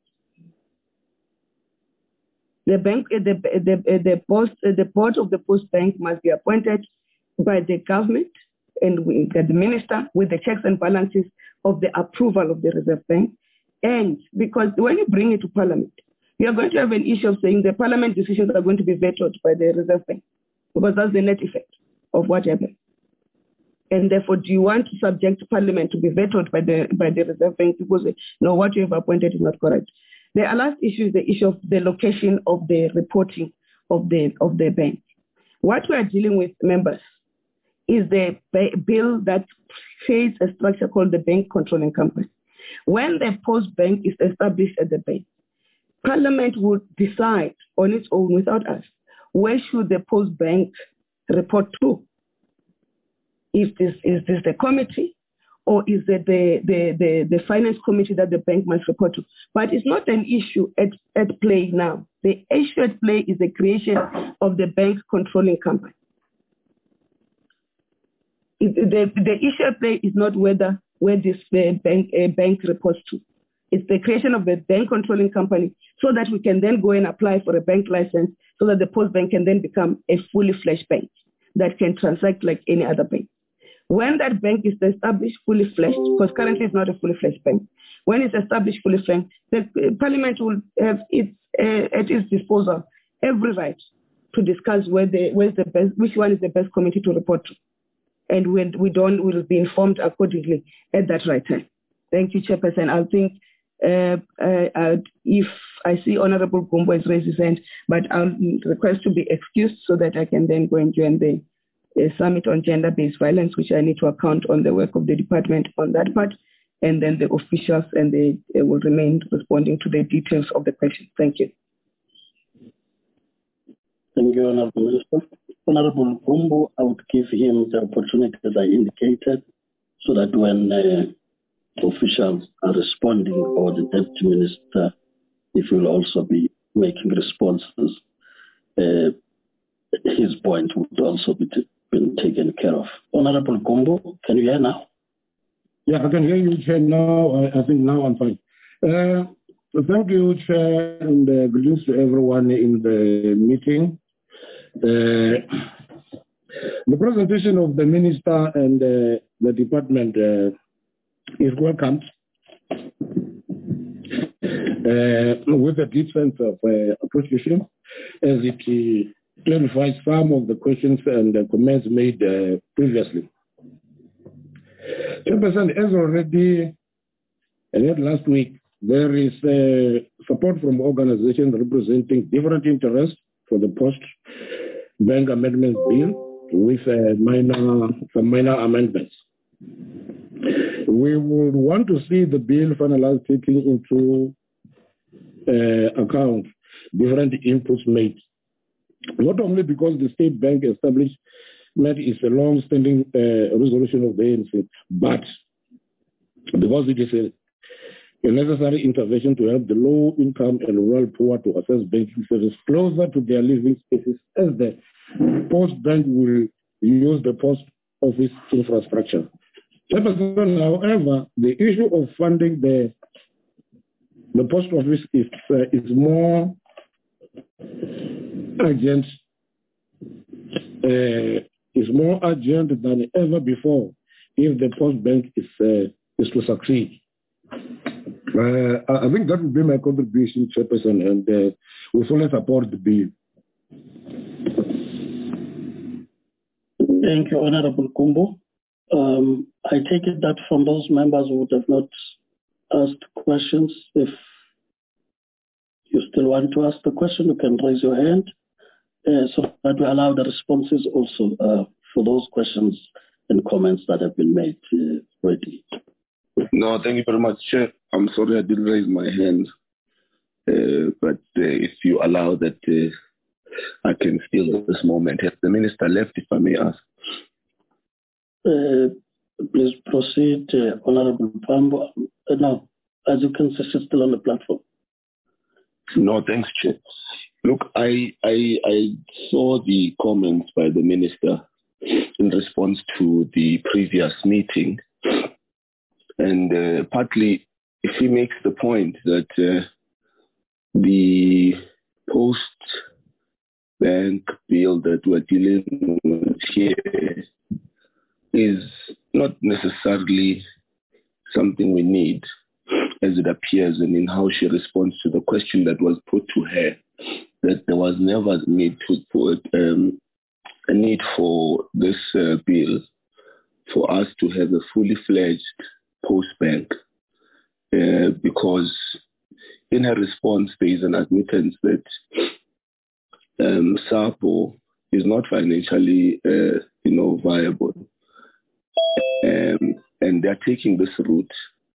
The bank, the board of the Post Bank must be appointed by the government and the minister with the checks and balances of the approval of the Reserve Bank. And because when you bring it to Parliament, you are going to have an issue of saying the Parliament decisions are going to be vetoed by the Reserve Bank, because that's the net effect of what happened. And therefore, do you want to subject Parliament to be vetoed by the Reserve Bank because no, what you have appointed is not correct? The last issue is the issue of the location of the reporting of the bank. What we are dealing with, members, is the bill that creates a structure called the Bank Controlling Company. When the Post Bank is established at the bank, Parliament would decide on its own without us where should the Post Bank report to. Is this the committee, or is it the finance committee that the bank must report to? But it's not an issue at play now. The issue at play is the creation of the Bank Controlling Company. The issue at play is not where this bank reports to. It's the creation of the Bank Controlling Company so that we can then go and apply for a bank license so that the Post Bank can then become a fully fledged bank that can transact like any other bank. When that bank is established fully fledged, because currently it's not a fully fledged bank, when it's established fully fledged, the Parliament will have at its disposal every right to discuss which one is the best committee to report to. And when we will be informed accordingly at that right time. Thank you, Chairperson. I think if I see Honorable Gumbo has raised his hand, but I'll request to be excused so that I can then go and join the Summit on Gender-Based Violence, which I need to account on the work of the department on that part, and then the officials, and they will remain responding to the details of the question. Thank you. Thank you, Honorable Minister. Honorable Gumbo, I would give him the opportunity as I indicated, so that when officials are responding, or the Deputy Minister, if he will also be making responses, his point would also be been taken care of. Honorable Gumbo, can you hear now? Yeah, I can hear you, Chair, now. I think now I'm fine. Thank you, Chair, and greetings to everyone in the meeting. The presentation of the Minister and the Department is welcomed with a deep sense of appreciation, as it clarifies some of the questions and the comments made previously. Chairperson, as already heard last week, there is support from organizations representing different interests for the Post Bank Amendment Bill with some minor amendments. We would want to see the bill finalized, taking into account different inputs made, not only because the State Bank establishment is a long-standing resolution of the ANC, but because it is a necessary intervention to help the low-income and rural poor to access banking services closer to their living spaces, as the Post Bank will use the post office infrastructure. However, the issue of funding the post office is more urgent. Than ever before if the Post Bank is to succeed. I think that would be my contribution, Chairperson, and we fully support the bill. Thank you, Honorable Gumbo. I take it that from those members who would have not asked questions, if you still want to ask the question, you can raise your hand so that we allow the responses also for those questions and comments that have been made already. No, thank you very much, Chair. I'm sorry I didn't raise my hand, but if you allow that, I can still at this moment. Has the Minister left, if I may ask? Please proceed, Honorable Pambo. No, as you can see, she's still on the platform. No, thanks, Chair. Look, I saw the comments by the minister in response to the previous meeting, and partly he makes the point that the post-bank bill that we're dealing with here is not necessarily something we need, as it appears, and in how she responds to the question that was put to her, that there was never a need for this bill for us to have a fully fledged post-bank, because in her response there is an admittance that SAPO is not financially viable, and they're taking this route.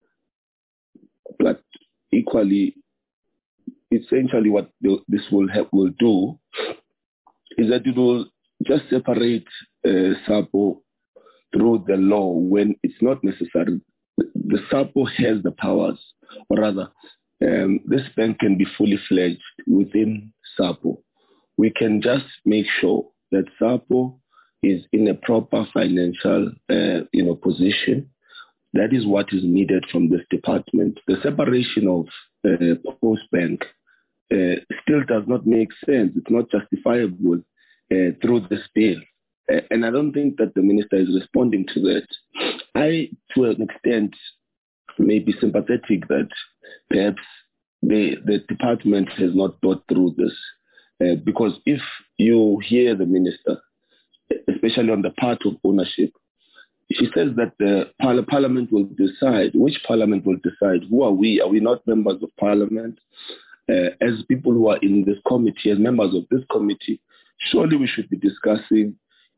But equally, essentially what this will do is that it will just separate SAPO through the law when it's not necessary. The SAPO has the powers, or rather, this bank can be fully fledged within SAPO. We can just make sure that SAPO is in a proper financial position. That is what is needed from this department. The separation of post-bank still does not make sense. It's not justifiable through this bill. And I don't think that the minister is responding to that. I, to an extent, may be sympathetic that perhaps the department has not thought through this. Because if you hear the minister, especially on the part of ownership, she says that the parliament will decide. Which parliament will decide? Who are we? Are we not members of parliament? As people who are in this committee, as members of this committee, surely we should be discussing,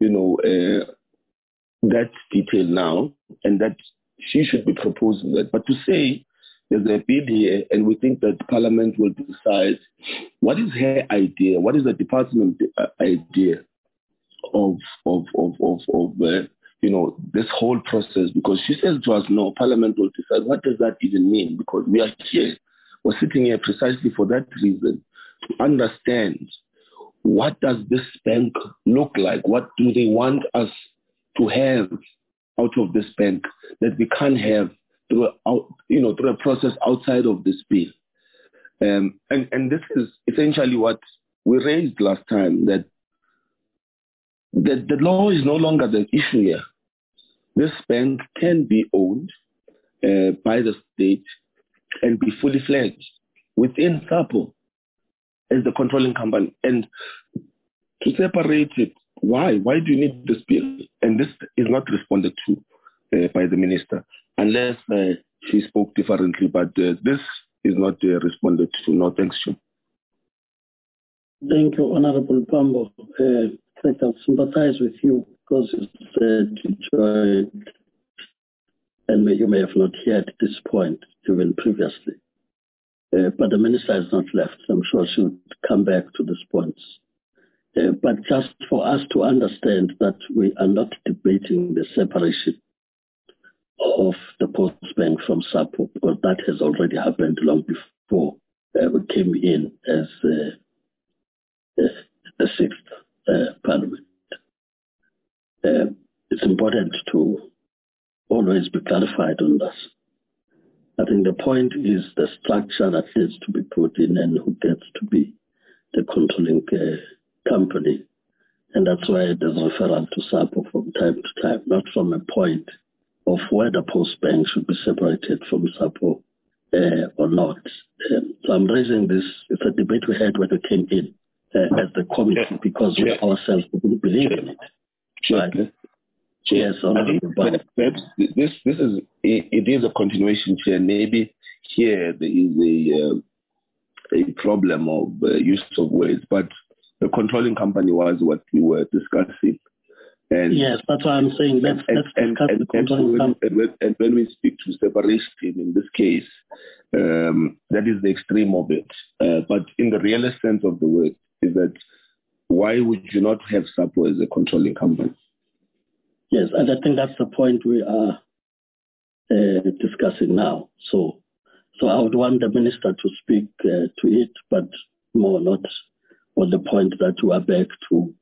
that detail now, and that she should be proposing that. But to say there's a bill here and we think that parliament will decide, what is her idea? What is the department idea of this whole process? Because she says to us, no, parliament will decide. What does that even mean? Because we are here. We're sitting here precisely for that reason, to understand what does this bank look like? What do they want us to have out of this bank that we can't have through a process outside of this bill? And this is essentially what we raised last time, that the law is no longer the issue here. This bank can be owned by the state and be fully fledged within SAPO as the controlling company. And to separate it, why? Why do you need this bill? And this is not responded to by the minister, unless she spoke differently. But this is not responded to. No, thanks, Jim. Thank you, Honorable Pambo. In fact, I sympathize with you because you said you joined, and you may have not heard this point even previously. But the minister has not left. I'm sure she would come back to these points. But just for us to understand that we are not debating the separation of the post bank from SAPO, because that has already happened long before we came in as the sixth parliament. It's important to always be clarified on this. I think the point is the structure that needs to be put in and who gets to be the controlling company. And that's why there's referral to SAPO from time to time, not from a point of whether post bank should be separated from SAPO or not. So I'm raising this. It's a debate we had when we came in as the committee because we ourselves didn't believe in it. Right? Yes, perhaps this is it is a continuation, Chair. Maybe here there is a problem of use of words, but the controlling company was what we were discussing. And yes, that's why I'm saying let's discuss the controlling company. And when we speak to separation in this case, that is the extreme of it. But in the realist sense of the word, is that why would you not have SAPO as a controlling company? Yes, and I think that's the point we are discussing now. So I would want the minister to speak to it, but more not on the point that we are back to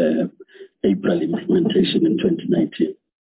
April implementation in 2019.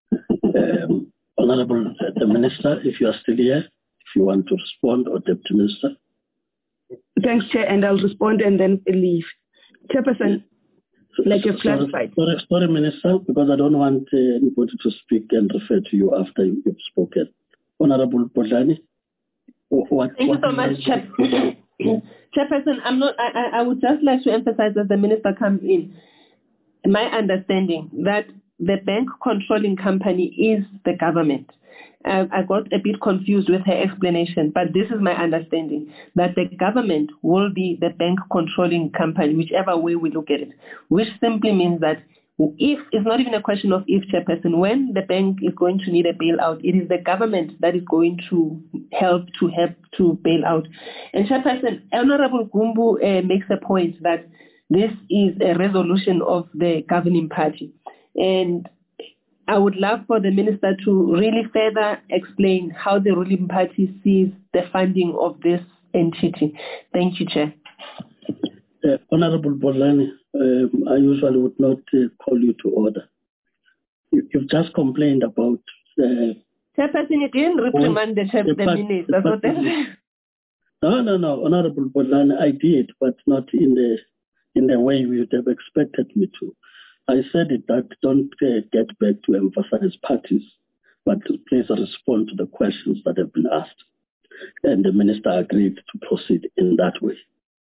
Honorable the Minister, if you are still here, if you want to respond, or Deputy Minister. Thanks, Chair, and I'll respond and then leave. Chairperson, like you've clarified. Sorry, Minister, because I don't want anybody to speak and refer to you after you've spoken. Honorable Bodlani. Thank you so much, Chairperson. I would just like to emphasize that the Minister comes in. My understanding that the bank controlling company is the government. I got a bit confused with her explanation, but this is my understanding, that the government will be the bank controlling company, whichever way we look at it, which simply means that if, it's not even a question of if, Chairperson, when the bank is going to need a bailout, it is the government that is going to help to bail out. And Chairperson, Honorable Gumbu makes a point that this is a resolution of the governing party. And I would love for the Minister to really further explain how the ruling party sees the funding of this entity. Thank you, Chair. Honorable Bodlani, I usually would not call you to order. You've just complained about... Chairperson, you didn't reprimand the minister. No, Honorable Bodlani, I did, but not in the way you would have expected me to. I said it that don't get back to emphasize parties, but please respond to the questions that have been asked. And the Minister agreed to proceed in that way.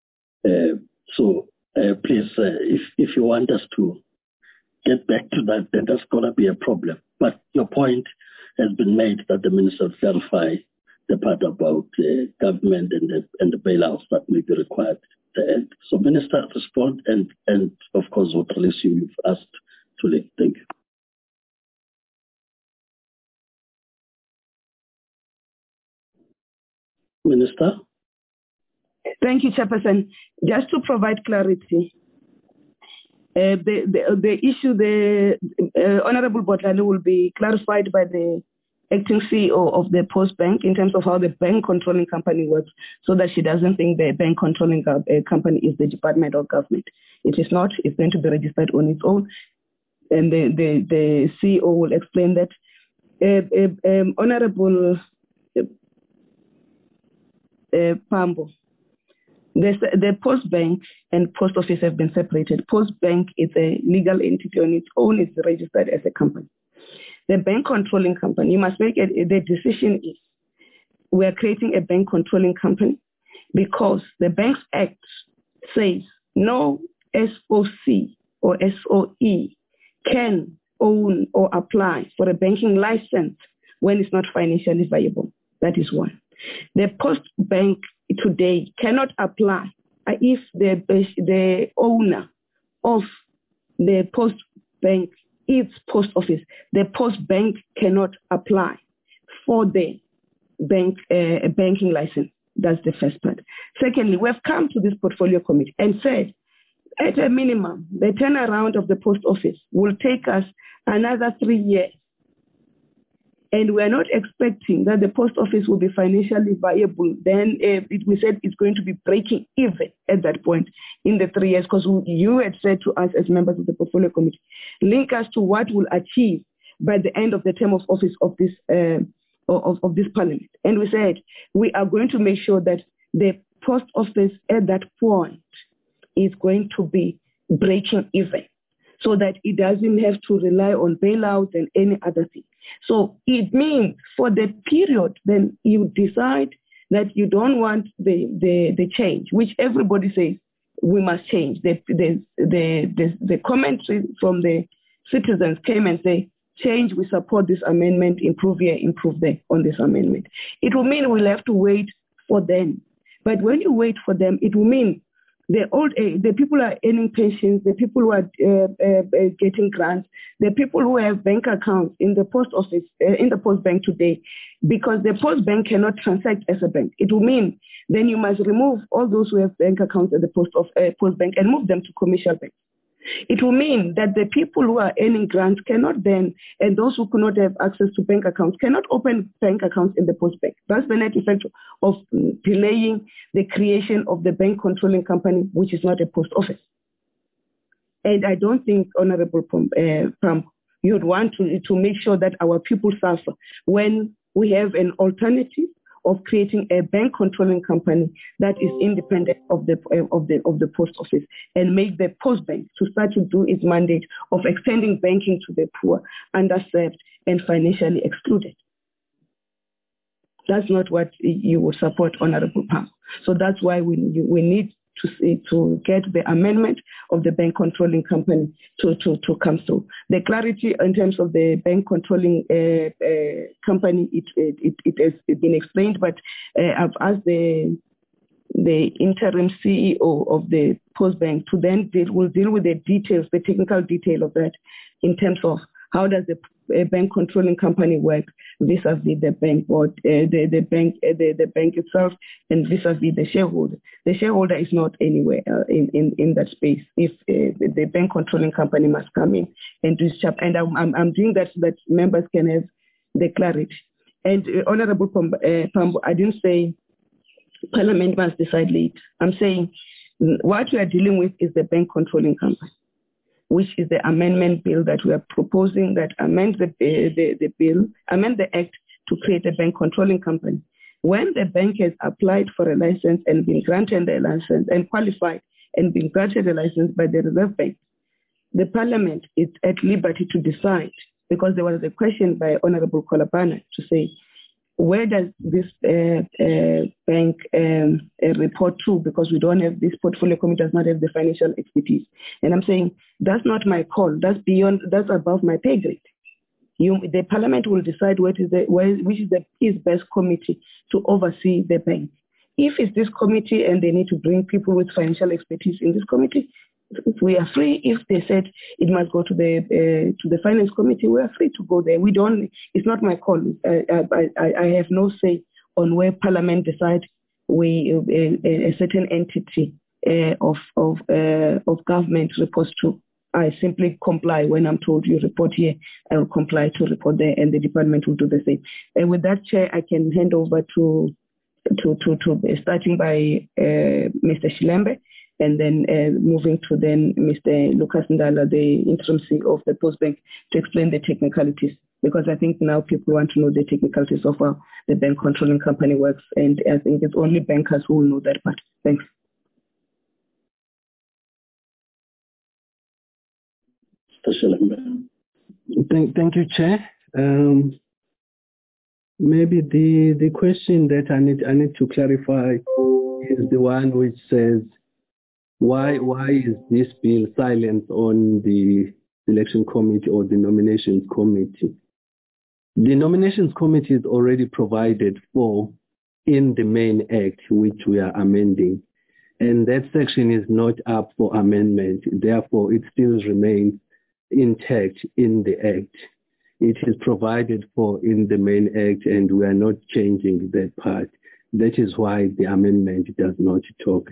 So please, if you want us to get back to that, then that's going to be a problem. But your point has been made that the Minister will clarify the part about government and the bailouts that may be required. So Minister, respond and of course we'll release you. You've asked to leave. Thank you. Minister? Thank you, Chairperson. Just to provide clarity, the issue, the Honorable Bodlani will be clarified by the acting CEO of the Post Bank in terms of how the bank controlling company works, so that she doesn't think the bank controlling company is the Department of Government. It is not. It's going to be registered on its own. And the CEO will explain that. Honorable Pambo, the Post Bank and Post Office have been separated. Post Bank is a legal entity on its own. It's registered as a company. The bank controlling company, you must make it, the decision is we are creating a bank controlling company because the Banks Act says no SOC or SOE can own or apply for a banking license when it's not financially viable. That is one. The Post Bank today cannot apply if the owner of the Post Bank, its Post Office, the Post Bank cannot apply for the banking license. That's the first part. Secondly, we have come to this portfolio committee and said, at a minimum, the turnaround of the Post Office will take us another 3 years. And we're not expecting that the Post Office will be financially viable. Then we said it's going to be breaking even at that point in the 3 years, because you had said to us as members of the Portfolio Committee, link us to what we'll achieve by the end of the term of office of this Parliament. And we said we are going to make sure that the Post Office at that point is going to be breaking even, so that it doesn't have to rely on bailouts and any other thing. So it means for the period, then you decide that you don't want the change, which everybody says we must change. The commentary from the citizens came and say, change, we support this amendment, improve here, improve there on this amendment. It will mean we'll have to wait for them. But when you wait for them, it will mean the people who are earning pensions, the people who are getting grants, the people who have bank accounts in the Post Office, in the Post Bank today, because the Post Bank cannot transact as a bank. It will mean then you must remove all those who have bank accounts at the Post Bank and move them to commercial banks. It will mean that the people who are earning grants cannot then, and those who could not have access to bank accounts, cannot open bank accounts in the post bank. That's the net effect of delaying the creation of the bank controlling company, which is not a post office. And I don't think, Honorable Pam, you'd want to make sure that our people suffer when we have an alternative of creating a bank controlling company that is independent of the post office, and make the post bank to start to do its mandate of extending banking to the poor, underserved, and financially excluded. That's not what you would support, Honorable Pam. So that's why we need to get the amendment of the bank controlling company to come through. The clarity in terms of the bank controlling company, it has been explained, but I've asked the interim CEO of the Post Bank to then deal with the details, the technical detail of that, in terms of how does the bank controlling company work vis-a-vis the bank board, the bank itself, and vis-a-vis the shareholder. The shareholder is not anywhere in that space. If the bank controlling company must come in and do its job, and I'm doing that so that members can have the clarity. And Honorable Pambo, I didn't say Parliament must decide late. I'm saying what we are dealing with is the bank controlling company, which is the amendment bill that we are proposing that amend the act to create a bank controlling company. When the bank has applied for a license and been granted a license and qualified and been granted a license by the Reserve Bank, the Parliament is at liberty to decide, because there was a question by Honorable Kolabana to say, where does this bank report to? Because we don't have, this portfolio committee does not have the financial expertise. And I'm saying, that's not my call. That's above my pay grade. The Parliament will decide which is the best committee to oversee the bank. If it's this committee and they need to bring people with financial expertise in this committee, we are free. If they said it must go to the finance committee, we are free to go there. We don't. It's not my call. I have no say on where Parliament decides a certain entity of government reports to. I simply comply when I'm told you report here. I will comply to report there, and the department will do the same. And with that, Chair, I can hand over to starting by Mr. Shilembe, and then moving to then Mr. Lucas Ndala, the interim CEO of the Post Bank, to explain the technicalities. Because I think now people want to know the technicalities of how the bank controlling company works, and I think it's only bankers who will know that part. Thanks. Thank you, Chair. Maybe the question that I need to clarify is the one which says, why is this bill silent on the selection committee or the nominations committee? The nominations committee is already provided for in the main act, which we are amending. And that section is not up for amendment. Therefore, it still remains intact in the act. It is provided for in the main act, and we are not changing that part. That is why the amendment does not talk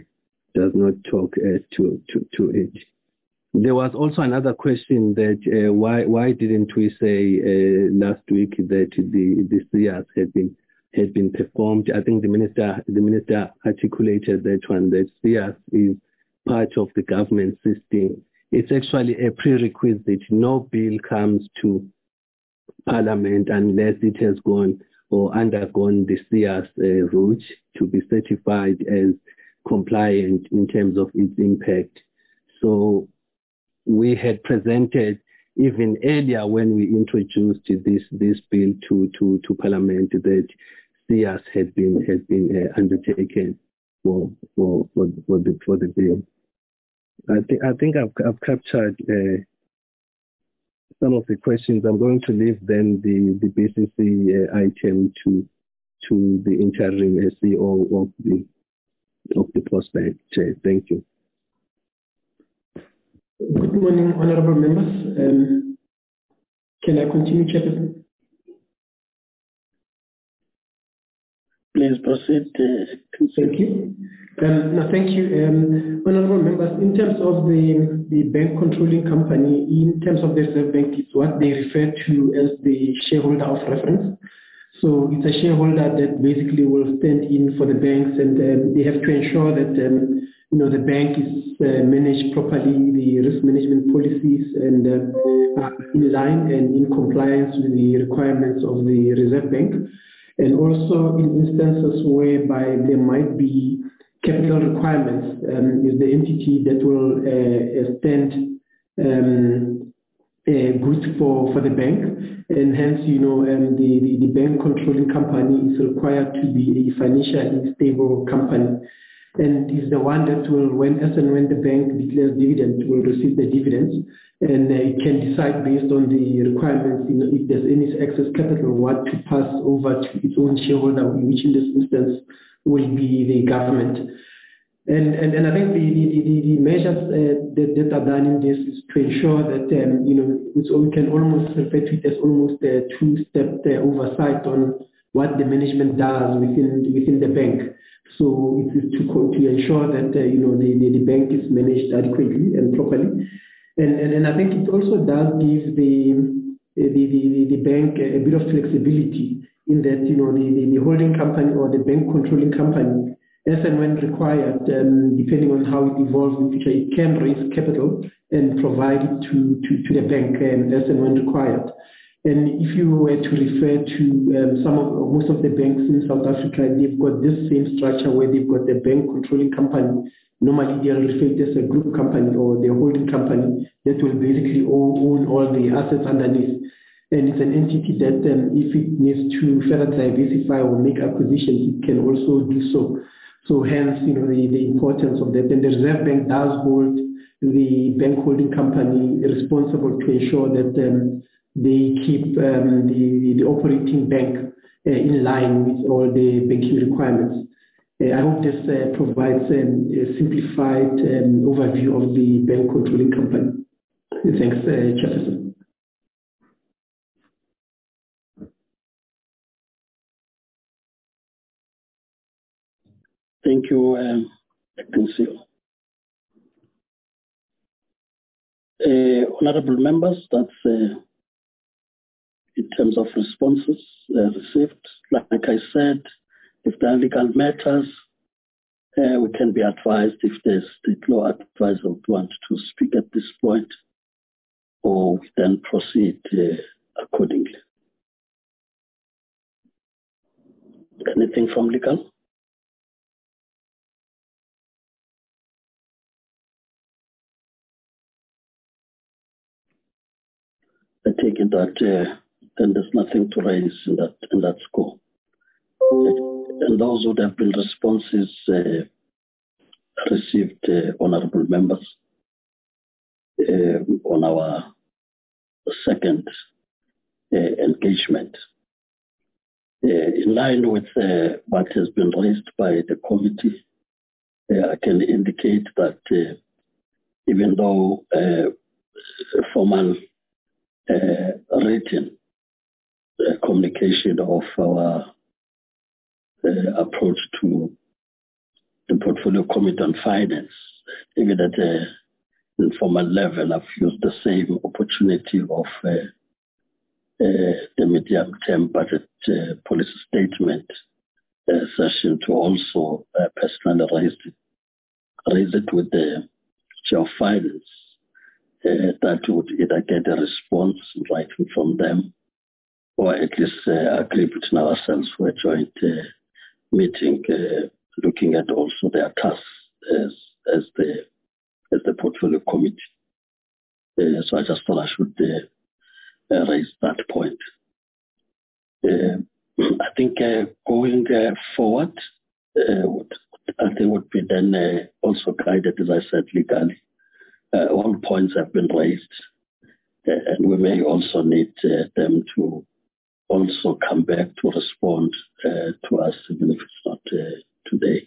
to it. There was also another question that why didn't we say last week that the CRs had been performed? I think the minister articulated that one, that CRs is part of the government system. It's actually a prerequisite. No bill comes to Parliament unless it has gone or undergone the CR's route to be certified as compliant in terms of its impact. So we had presented even earlier when we introduced this bill to Parliament that CRs had been undertaken for the bill. I think I've captured some of the questions. I'm going to leave then the BCC item to the interim CEO of the Post Bank. Chair, thank you. Good morning, honourable members. Can I continue, Chairperson? Please proceed. Thank you. No, thank you. Honorable members, in terms of the bank controlling company, in terms of the Reserve Bank, it's what they refer to as the shareholder of reference. So it's a shareholder that basically will stand in for the banks, and they have to ensure that the bank is managed properly, the risk management policies, and are in line and in compliance with the requirements of the Reserve Bank. And also in instances whereby there might be capital requirements, is the entity that will stand good for the bank. And hence, the bank controlling company is required to be a financially stable company, and is the one that will, when the bank declares dividend, will receive the dividends, and it can decide based on the requirements, if there's any excess capital, what to pass over to its own shareholder, which in this instance will be the government. And I think the measures that are done in this is to ensure that we can almost refer to it as almost a two-step oversight on what the management does within the bank. So it is to ensure that the bank is managed adequately and properly, and I think it also does give the bank a bit of flexibility in that the holding company or the bank controlling company, as and when required, depending on how it evolves in the future, it can raise capital and provide it to the bank as and when required. And if you were to refer to most of the banks in South Africa, they've got this same structure where they've got the bank controlling company. Normally they'll refer to as a group company or the holding company that will basically own all the assets underneath. And it's an entity that if it needs to further diversify or make acquisitions, it can also do so. So hence, the importance of that. And the Reserve Bank does hold the bank holding company responsible to ensure that they keep the operating bank in line with all the banking requirements. I hope this provides a simplified overview of the bank controlling company. Thanks, Chairperson. Thank you, Acting CEO. Honorable members, that's in terms of responses received. Like I said, if there are legal matters, we can be advised if there's state law advisor would want to speak at this point, or we then proceed accordingly. Anything from legal? I take it that then there's nothing to raise in that score. And those would have been responses received, honorable members, on our second engagement. In line with what has been raised by the committee, I can indicate that even though formal written communication of our approach to the Portfolio Committee on Finance, even at an informal level, I've used the same opportunity of the medium-term budget policy statement session to also personally raise it with the Chair of Finance. That would either get a response writing from them, or at least agree between ourselves for a joint meeting, looking at also their tasks as the portfolio committee. So I just thought I should raise that point. I think going forward, I think would be then also guided, as I said, legally. All points have been raised, and we may also need them to also come back to respond to us, even if it's not today,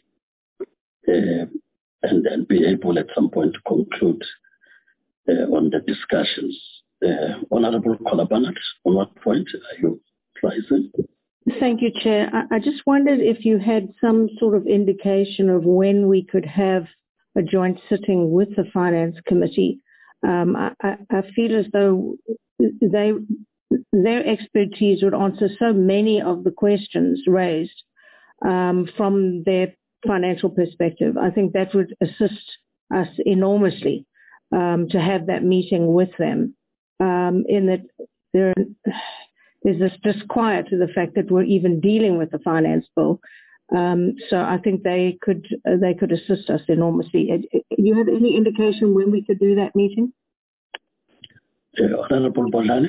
and then be able at some point to conclude on the discussions. Honorable Kolabanat, on what point are you rising? Thank you, Chair. I just wondered if you had some sort of indication of when we could have a joint sitting with the Finance Committee. I feel as though their expertise would answer so many of the questions raised from their financial perspective. I think that would assist us enormously to have that meeting with them, in that there's this disquiet to the fact that we're even dealing with the finance bill. So I think they could assist us enormously. Do you have any indication when we could do that meeting? Honorable Bolani.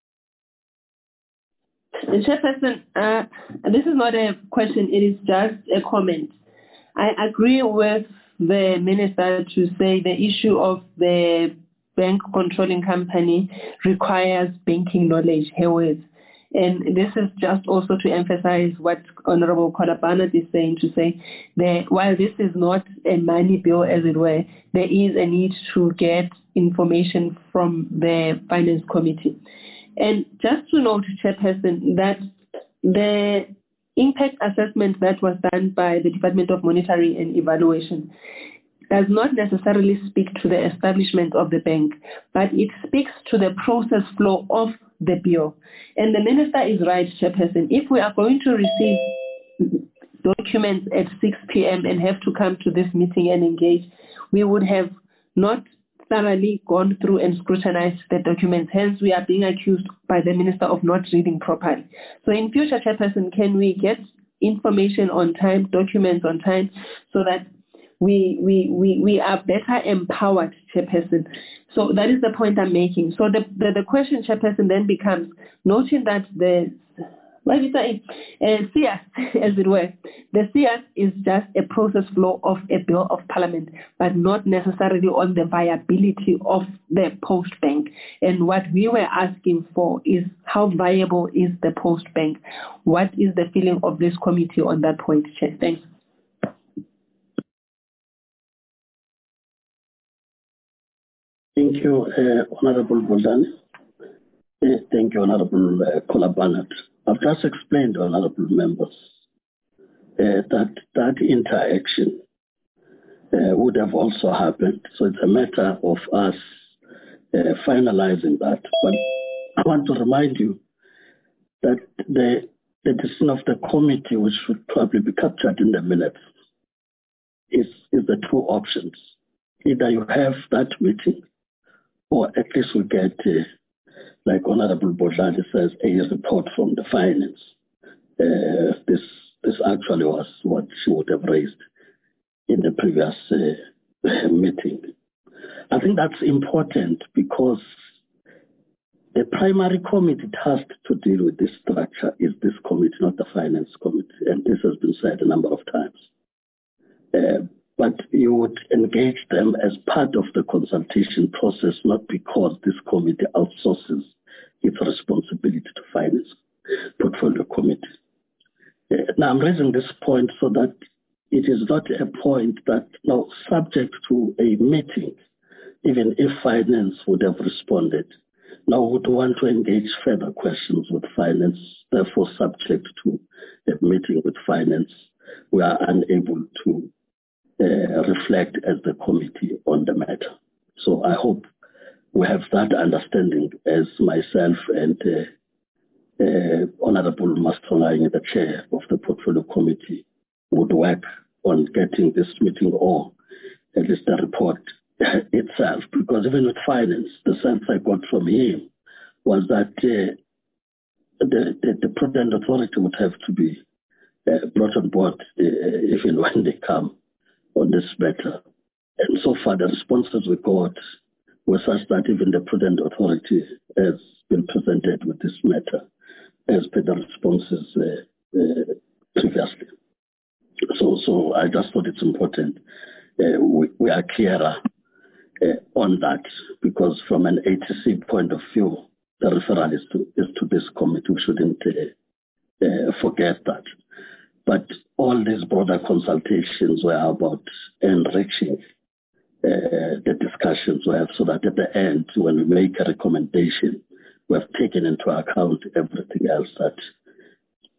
Chairperson, this is not a question, it is just a comment. I agree with the Minister to say the issue of the bank controlling company requires banking knowledge, her words. And this is just also to emphasize what Honorable Kolabana is saying, to say that while this is not a money bill, as it were, there is a need to get information from the Finance Committee. And just to note, Chairperson, that the impact assessment that was done by the Department of Monitoring and Evaluation does not necessarily speak to the establishment of the bank, but it speaks to the process flow of the bill. And the Minister is right, Chairperson. If we are going to receive documents at 6 p.m. and have to come to this meeting and engage, we would have not thoroughly gone through and scrutinized the documents. Hence, we are being accused by the Minister of not reading properly. So in future, Chairperson, can we get information on time, documents on time, so that we are better empowered, Chairperson? So that is the point I'm making. So the question, Chairperson, then becomes, noting that the CS, as it were, the CS is just a process flow of a bill of parliament, but not necessarily on the viability of the post bank. And what we were asking for is, how viable is the post bank? What is the feeling of this committee on that point, Chair? Thanks. Thank you, Honorable Bolani. Thank you, Honorable Kolabana. I've just explained, honorable members, that interaction would have also happened. So it's a matter of us finalizing that. But I want to remind you that the decision of the committee, which should probably be captured in the minutes, is the two options. Either you have that meeting, or at least we get like Honorable Bolani says, a report from the finance. This actually was what she would have raised in the previous meeting. I think that's important because the primary committee tasked to deal with this structure is this committee, not the finance committee, and this has been said a number of times. But you would engage them as part of the consultation process, not because this committee outsources its responsibility to finance portfolio committee. Now I'm raising this point so that it is not a point that now subject to a meeting, even if finance would have responded, now would want to engage further questions with finance, therefore subject to a meeting with finance, we are unable to reflect as the committee on the matter. So I hope we have that understanding as myself and Honorable Mastongai, the chair of the portfolio committee, would work on getting this meeting or at least the report itself. Because even with finance, the sense I got from him was that the Prudent Authority would have to be brought on board even when they come on this matter. And so far, the responses we got were such that even the Prudent Authority has been presented with this matter as per the responses previously. So I just thought it's important we are clearer on that, because from an ATC point of view, the referral is to this committee. We shouldn't forget that. But all these broader consultations were about enriching the discussions we have, so that at the end, when we make a recommendation, we have taken into account everything else that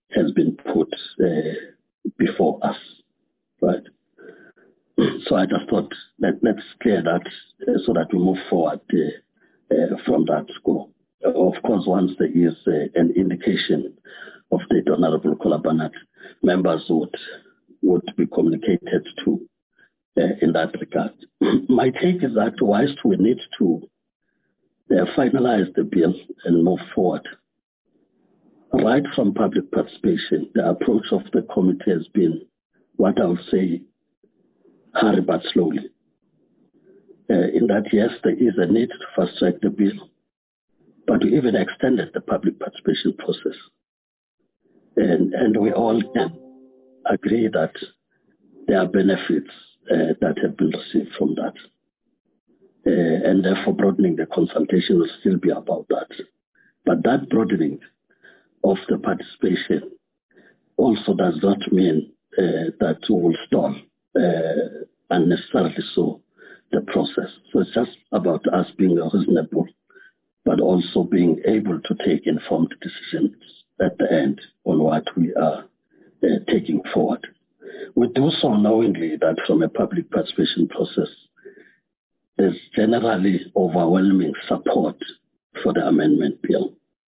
has been put before us, right? So I just thought let's clear that so that we move forward from that score. Of course, once there is an indication of the Honorable Kolabanat, members would be communicated to in that regard. My take is that whilst we need to finalize the bill and move forward, right from public participation, the approach of the committee has been what I would say, hurry but slowly. In that, yes, there is a need to fast-track the bill, but we even extended the public participation process. And we all can agree that there are benefits that have been received from that. And therefore, broadening the consultation will still be about that. But that broadening of the participation also does not mean that we will stall unnecessarily so the process. So it's just about us being reasonable, but also being able to take informed decisions at the end on what we are taking forward. We do so knowingly that from a public participation process, there's generally overwhelming support for the amendment bill.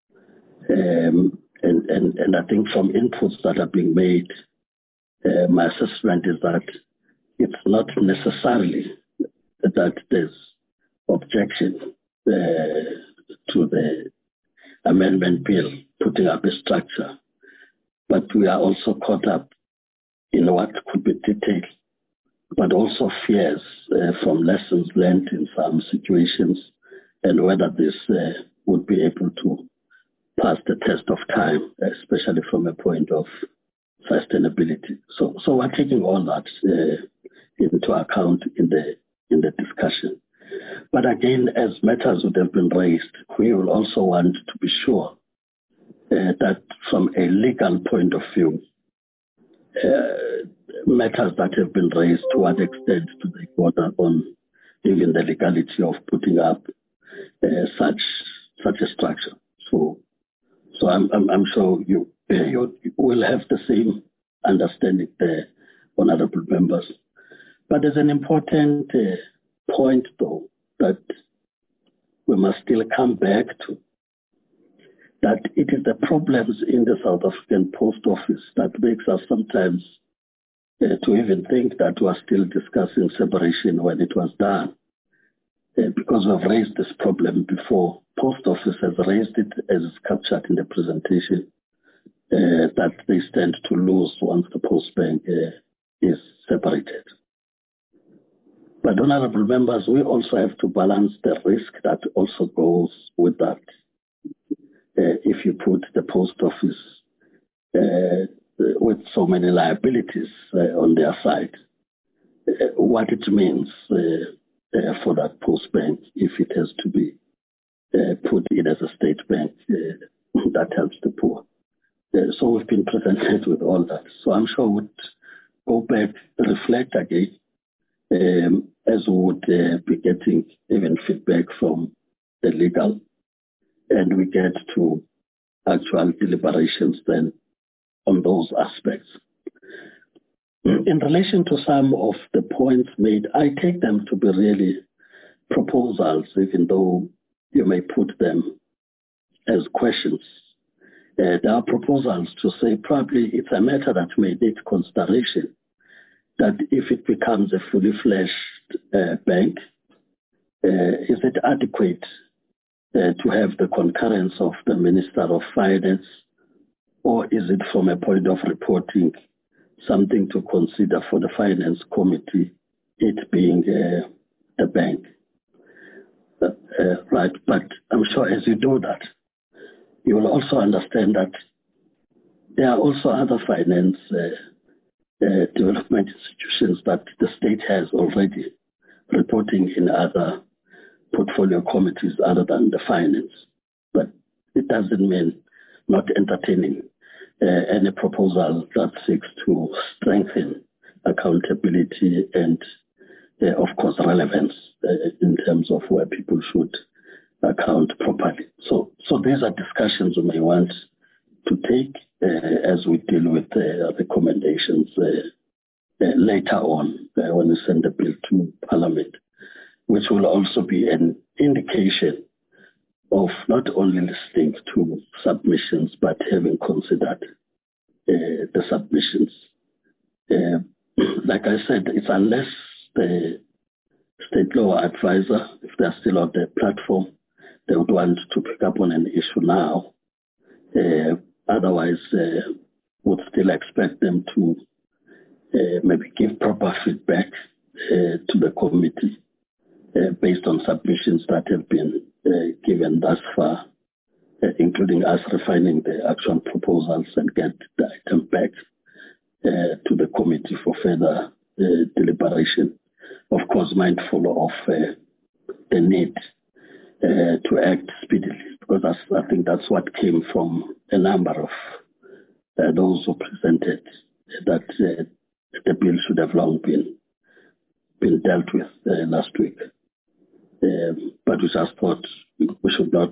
And I think from inputs that are being made, my assessment is that it's not necessarily that there's objection to the amendment bill putting up a structure, but we are also caught up in what could be detailed, but also fears from lessons learned in some situations and whether this would be able to pass the test of time, especially from a point of sustainability. So we're taking all that into account in the discussion. But again, as matters would have been raised, we will also want to be sure that from a legal point of view, matters that have been raised, to what extent do they border on even the legality of putting up such a structure. So I'm sure you will have the same understanding there, honorable members. But there's an important point, though, that we must still come back to, that it is the problems in the South African Post Office that makes us sometimes to even think that we are still discussing separation when it was done. Because we've raised this problem before. Post Office has raised it as is captured in the presentation, that they stand to lose once the Post Bank is separated. But honorable members, we also have to balance the risk that also goes with that. If you put the Post Office with so many liabilities on their side, what it means for that Post Bank if it has to be put in as a state bank that helps the poor. So we've been presented with all that. So I'm sure we'd go back, reflect again, as we would be getting even feedback from the legal, and we get to actual deliberations then on those aspects. In relation to some of the points made, I take them to be really proposals, even though you may put them as questions. There are proposals to say probably it's a matter that may need consideration, that if it becomes a fully fledged bank, is it adequate to have the concurrence of the Minister of Finance, or is it from a point of reporting something to consider for the Finance Committee, it being a bank? Right, but I'm sure as you do that, you will also understand that there are also other finance development institutions that the state has already reporting in other portfolio committees other than the finance. But it doesn't mean not entertaining any proposal that seeks to strengthen accountability and, of course, relevance in terms of where people should account properly. So these are discussions we may want to take as we deal with recommendations later on when we send the bill to Parliament, which will also be an indication of not only listening to submissions, but having considered the submissions. Like I said, it's unless the state law advisor, if they're still on the platform, they would want to pick up on an issue now. Otherwise, would still expect them to maybe give proper feedback to the committee based on submissions that have been given thus far, including us refining the actual proposals and get the item back to the committee for further deliberation. Of course, mindful of the need to act speedily, because I think that's what came from a number of those who presented that the bill should have long been dealt with last week. But we just thought we should not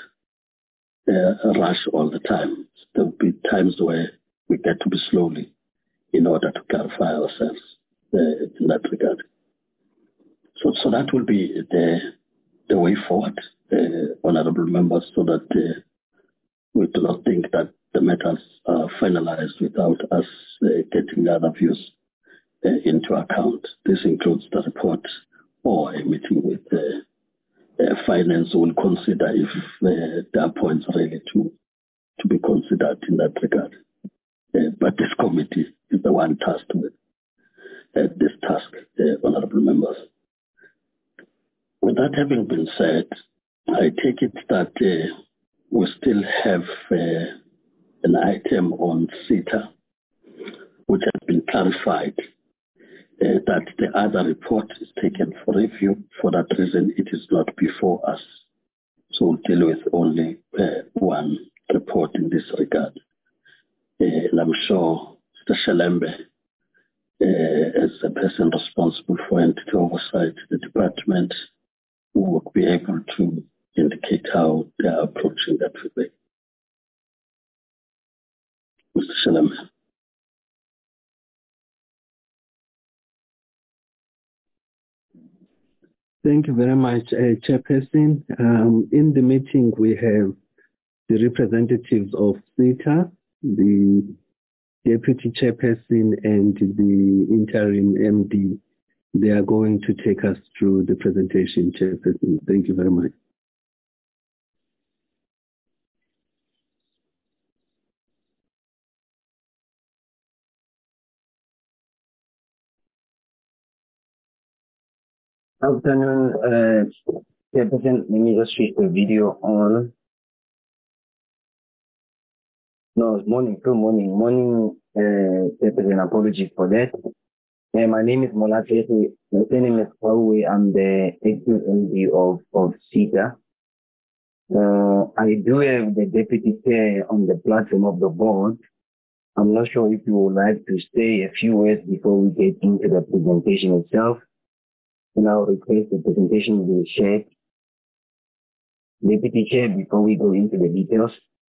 rush all the time. There will be times where we get to be slowly in order to clarify ourselves in that regard. So that will be the way forward, honorable members, so that we do not think that the matters are finalized without us getting other views into account. This includes the report or a meeting with finance. Will consider if there are points really to be considered in that regard. But this committee is the one tasked with this task, honorable members. With that having been said, I take it that we still have an item on CETA, which has been clarified that the other report is taken for review. For that reason, it is not before us. So we'll deal with only one report in this regard. And I'm sure Mr. Shelembe, as the person responsible for entity oversight, the department, will be able to indicate how they are approaching that feedback. Mr. Shelembe. Thank you very much, Chairperson. In the meeting, we have the representatives of CETA, the Deputy Chairperson, and the interim MD. They are going to take us through the presentation, Chairperson. Thank you very much. Afternoon, Chairperson. Let me just switch the video on. No, it's morning. Good morning. Morning, Chairperson. Apologies for that. My name is Molatesi. My name is Pauwe. I'm the acting MD of CETA. I do have the deputy chair on the platform of the board. I'm not sure if you would like to say a few words before we get into the presentation itself. And I'll request the presentation be shared. Deputy Chair, before we go into the details.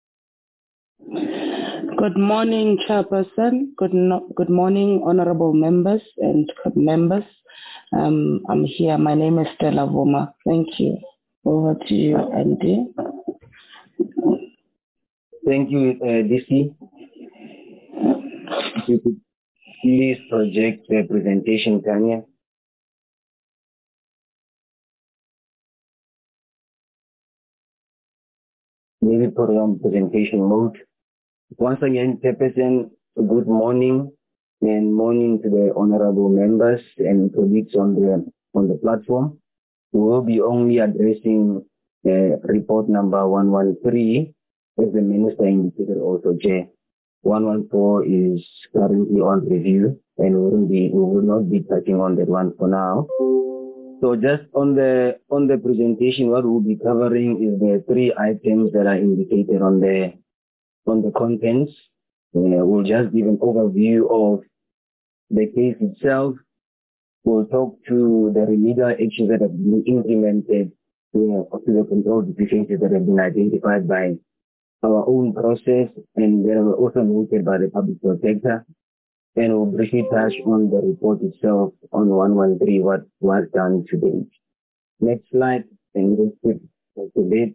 Good morning, Chairperson. Good morning, honorable members and members. I'm here. My name is Stella Vuma. Thank you. Over to you, Andy. Thank you, DC. If you could please project the presentation, Tanya. Maybe put on presentation mode. Once again, Chairperson, good morning and morning to the honorable members and colleagues on the platform. We will be only addressing report number 113, as the minister indicated also, Chair. 114 is currently on review, and we will not be touching on that one for now. So just on the presentation, what we'll be covering is the three items that are indicated on the contents. We'll just give an overview of the case itself. We'll talk to the remedial actions that have been implemented to the control deficiencies that have been identified by our own process, and they were also noted by the public protector. And we'll briefly touch on the report itself on 113, what was done to date. Next slide, and we'll skip to date.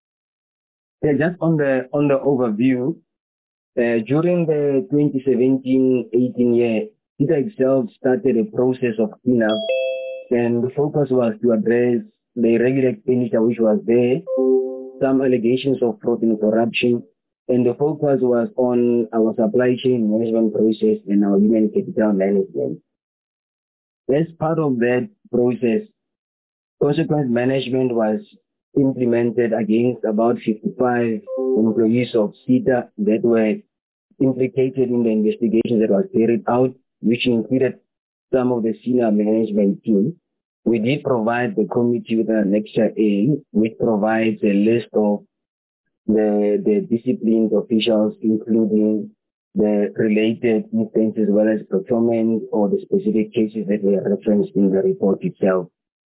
Just on the overview, during the 2017-18 year, SETA itself started a process of cleanup, and the focus was to address the irregular expenditure which was there, some allegations of fraud and corruption, and the focus was on our supply chain management process and our human capital management. As part of that process, consequence management was implemented against about 55 employees of SETA that were implicated in the investigation that was carried out, which included some of the senior management team. We did provide the committee with an Annexure A, which provides a list of the disciplined officials, including the related instances, as well as procurement or the specific cases that were referenced in the report itself.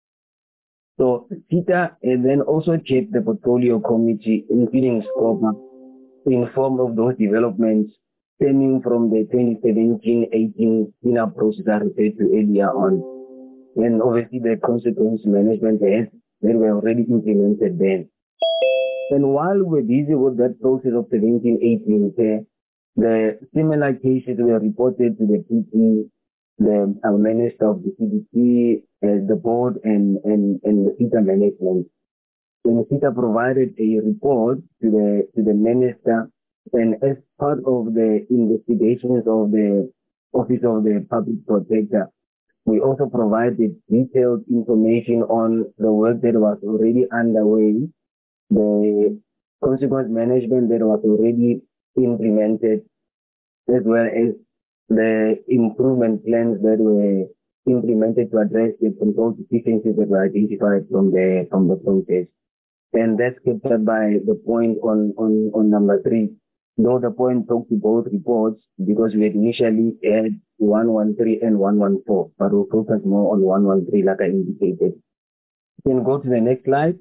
So SETA and then also kept the portfolio committee, including SCOPA, informed of those developments stemming from the 2017-18 cleanup process I referred to earlier on. And obviously the consequence management that were already implemented then. And while we're busy with that process of 17-18, the similar cases were reported to the PP, the Minister of the CDC, the board, and the SETA management. And SETA provided a report to the minister, and as part of the investigations of the Office of the Public Protector, we also provided detailed information on the work that was already underway, the consequence management that was already implemented, as well as the improvement plans that were implemented to address the control deficiencies that were identified from the process. And that's captured by the point on number 3. Though the point talked to both reports, because we had initially had 113 and 114, but we'll focus more on 113 like I indicated. You can go to the next slide.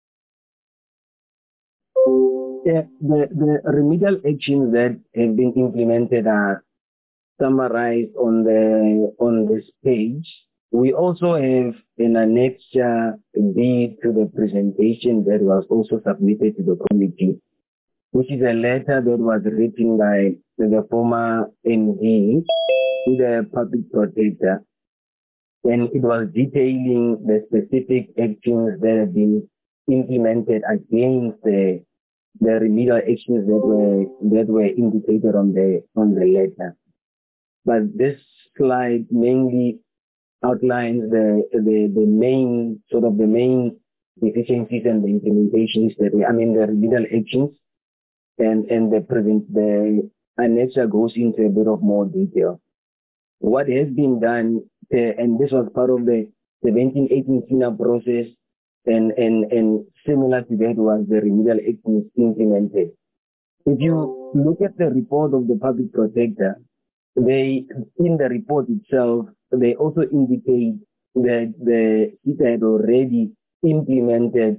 The remedial actions that have been implemented are summarized on this page. We also have an annexure B to the presentation that was also submitted to the committee, which is a letter that was written by the former MD to the public protector, and it was detailing the specific actions that have been implemented against the remedial actions that were indicated on the letter. But this slide mainly outlines the main deficiencies and the implementations the remedial actions, and the annexure goes into a bit of more detail. What has been done, and this was part of the 17-18 cleanup process, and similar to that was the remedial actions implemented. If you look at the report of the public protector, in the report itself, they also indicate that the SETA had already implemented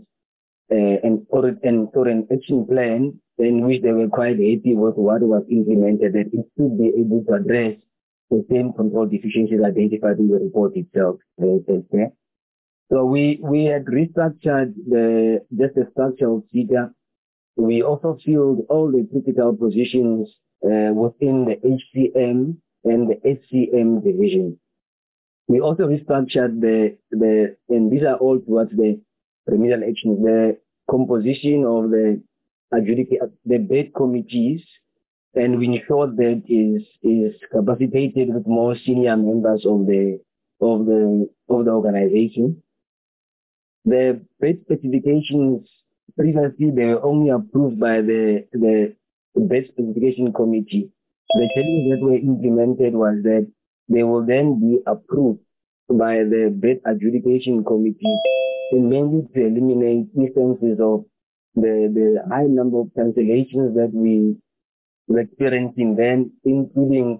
an action plan in which they were quite happy with what was implemented, that it should be able to address the same control deficiencies identified in the report itself. So we had restructured the structure of SETA. We also filled all the critical positions within the HCM and the HCM division. We also restructured and these are all towards the remedial actions, the composition of the bed committees, and we ensured that is capacitated with more senior members of the organization. The bed specifications previously they were only approved by the bed specification committee. The changes that were implemented was that they will then be approved by the bed adjudication committee, and mainly to eliminate instances of the high number of cancellations that we were experiencing then, including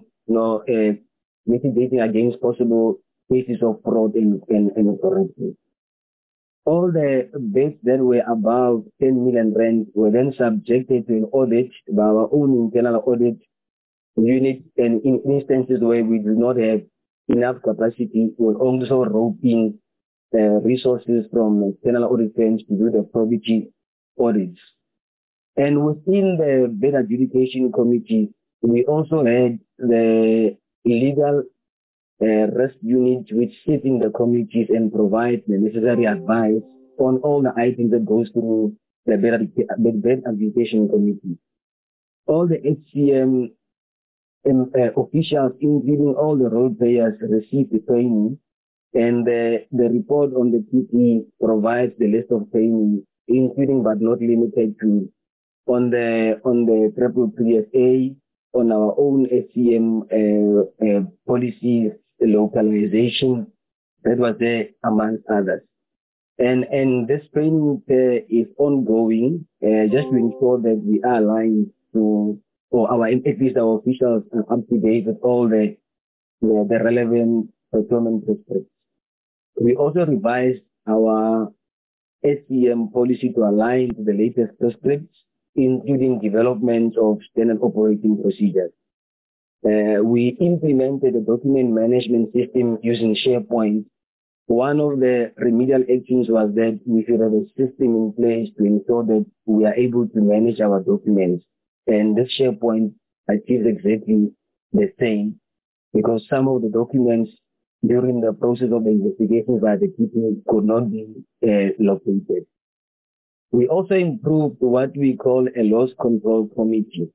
mitigating against possible cases of fraud and corruption. all the bets that were above 10 million rand were then subjected to an audit by our own internal audit unit, and in instances where we do not have enough capacity, we'll also rope in resources from external audit firms to do the probity audits. And within the bid adjudication committee, we also had the legal risk unit, which sits in the committees and provides the necessary advice on all the items that goes through the bid adjudication committee. All the HCM officials, including all the role players, receive the training, and the report on the PT provides the list of training, including but not limited to on the triple PSA, on our own HCM policies, localization, that was there amongst others. And this training is ongoing, just to ensure that we are aligned to, or at least our officials are up to date with all the relevant procurement prescripts. We also revised our HCM policy to align to the latest prescripts, including development of standard operating procedures. We implemented a document management system using SharePoint. One of the remedial actions was that we should have a system in place to ensure that we are able to manage our documents. And this SharePoint achieves exactly the same, because some of the documents during the process of the investigation by the people could not be located. We also improved what we call a loss control committee.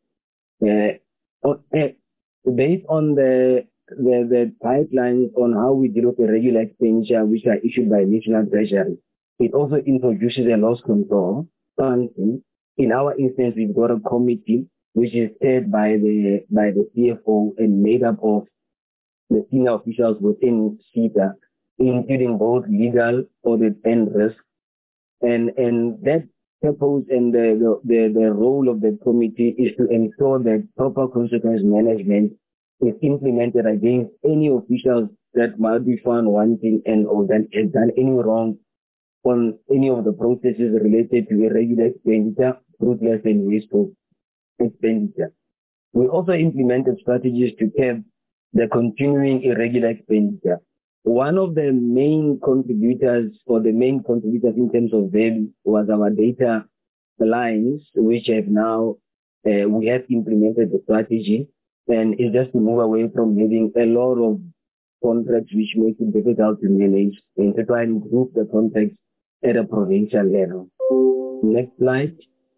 Based on the guidelines on how we deal with the regular expenditure which are issued by National Treasury, it also introduces a loss control function. In our instance, we've got a committee which is chaired by the CFO and made up of the senior officials within SETA, including both legal, audit, and risk. And that purpose and the role of the committee is to ensure that proper consequence management is implemented against any officials that might be found wanting and or that has done any wrong on any of the processes related to irregular expenditure, fruitless and wasteful expenditure. We also implemented strategies to curb the continuing irregular expenditure. One of the main contributors in terms of value was our data lines, which have now, we have implemented the strategy, and it's just to move away from having a lot of contracts which make it difficult to manage and to try and improve the contracts at a provincial level. Next slide.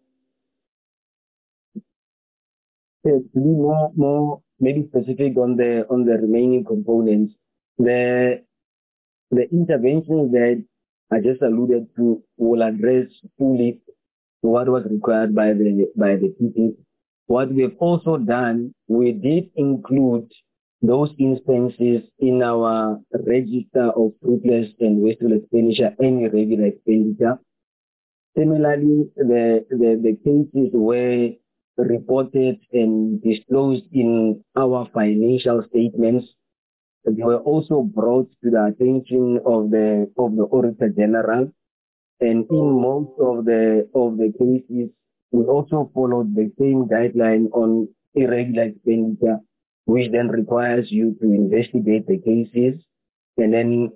To be more maybe specific on the remaining components, the interventions that I just alluded to will address fully what was required by the PT. What we have also done, we did include those instances in our register of fruitless and wasteful expenditure and irregular expenditure. Similarly, the cases were reported and disclosed in our financial statements. They were also brought to the attention of the Auditor General, and in most of the cases, we also followed the same guideline on irregular expenditure, which then requires you to investigate the cases and then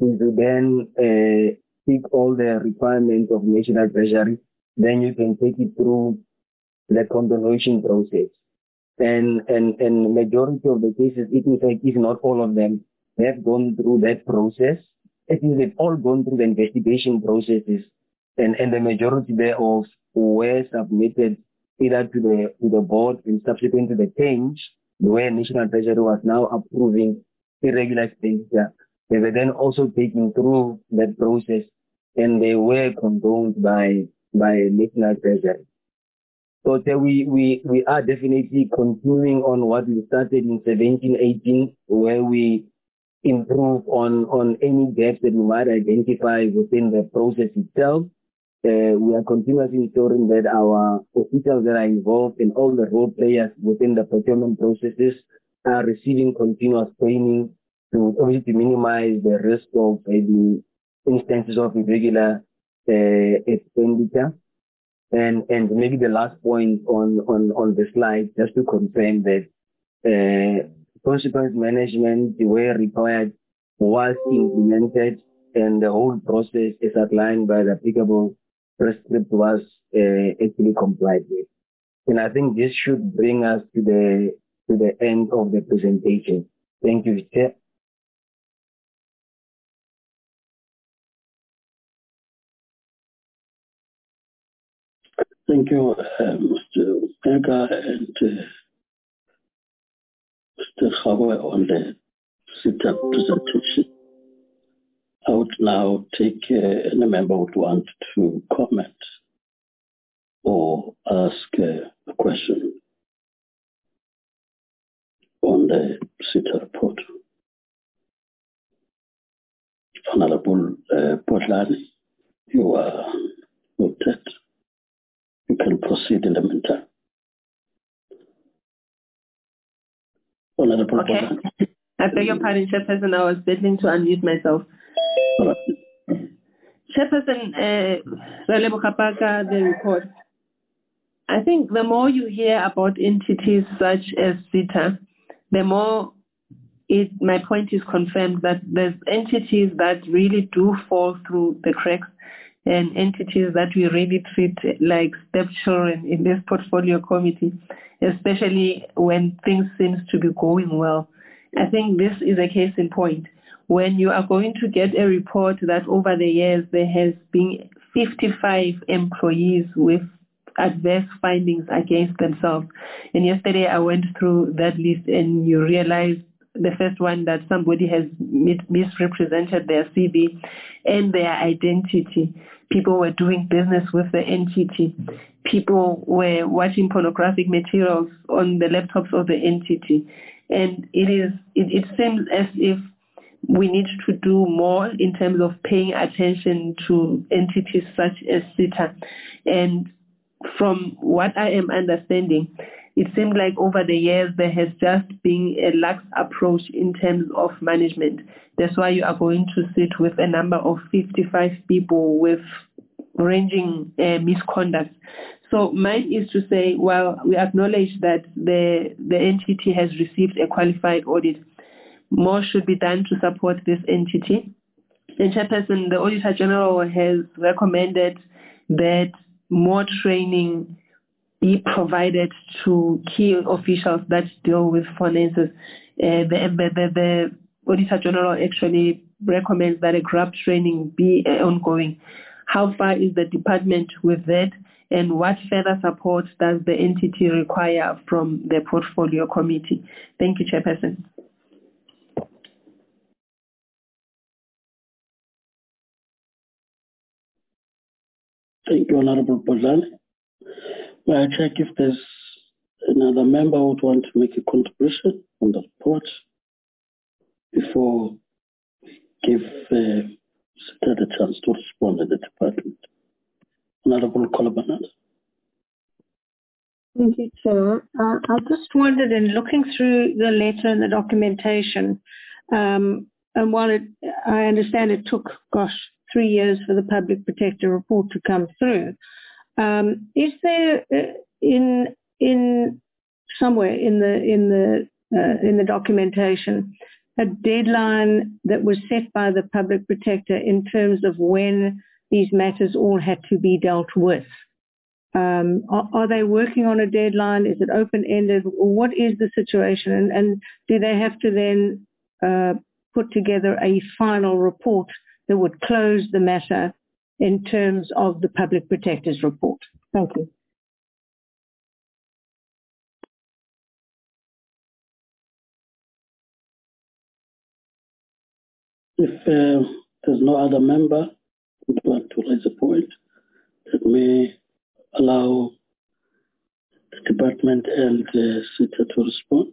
seek all the requirements of National Treasury. Then you can take it through the condonation process. And majority of the cases, if not all of them, have gone through that process. It means they've all gone through the investigation processes, and the majority thereof were submitted either to the board and subsequent to the change, where National Treasury was now approving irregular expenditure. They were then also taken through that process, and they were condoned by National Treasury. So we are definitely continuing on what we started in 17-18, where we improve on any gaps that we might identify within the process itself. We are continuously ensuring that our officials that are involved in all the role players within the procurement processes are receiving continuous training to minimize the risk of the instances of irregular expenditure. And maybe the last point on the slide, just to confirm that consequence management, where required, was implemented, and the whole process is outlined by the applicable prescript was actually complied with. And I think this should bring us to the end of the presentation. Thank you, Chair. Thank you, Mr. Mega and Mr. Khawe on the sit-up presentation. I would now take any member would want to comment or ask a question on the sit-up report. Honorable Potlani, you are noted. You can proceed in the meantime. Honorable Okay. Potlani. I beg your pardon, Chairperson. I was beginning to unmute myself. Chairperson, the report. I think the more you hear about entities such as SITA, the more my point is confirmed that there's entities that really do fall through the cracks and entities that we really treat like stepchildren in this portfolio committee, especially when things seem to be going well. I think this is a case in point. When you are going to get a report that over the years there has been 55 employees with adverse findings against themselves. And yesterday I went through that list and you realize the first one that somebody has misrepresented their CV and their identity. People were doing business with the entity. People were watching pornographic materials on the laptops of the entity. And it seems as if we need to do more in terms of paying attention to entities such as SITA. And from what I am understanding, it seems like over the years there has just been a lax approach in terms of management. That's why you are going to sit with a number of 55 people with ranging misconduct. So mine is to say, well, we acknowledge that the entity has received a qualified audit. More should be done to support this entity. And Chairperson, the Auditor General has recommended that more training be provided to key officials that deal with finances. The Auditor General actually recommends that a GRAB training be ongoing. How far is the department with that, and what further support does the entity require from the portfolio committee? Thank you, Chairperson. Thank you, Honorable Potlani. May I check if there's another member who would want to make a contribution on the report before we give Sita the chance to respond to the department? Honorable Kolobanat. Thank you, Chair. I just wondered, in looking through the letter and the documentation, and while I understand it took, 3 years for the Public Protector report to come through, is there in somewhere in the documentation a deadline that was set by the Public Protector in terms of when these matters all had to be dealt with? Are they working on a deadline? Is it open-ended? What is the situation? And do they have to then put together a final report that would close the matter in terms of the Public Protector's report? Thank you. If there's no other member who would want to raise a point, that may allow the department and Sita to respond.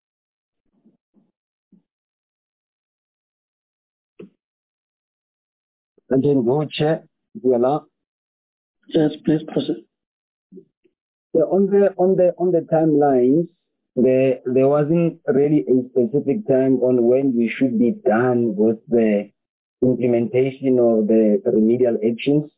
I can go, Chair, if you allow. Yes, please proceed. Yeah, on the timelines, there wasn't really a specific time on when we should be done with the implementation of the remedial actions.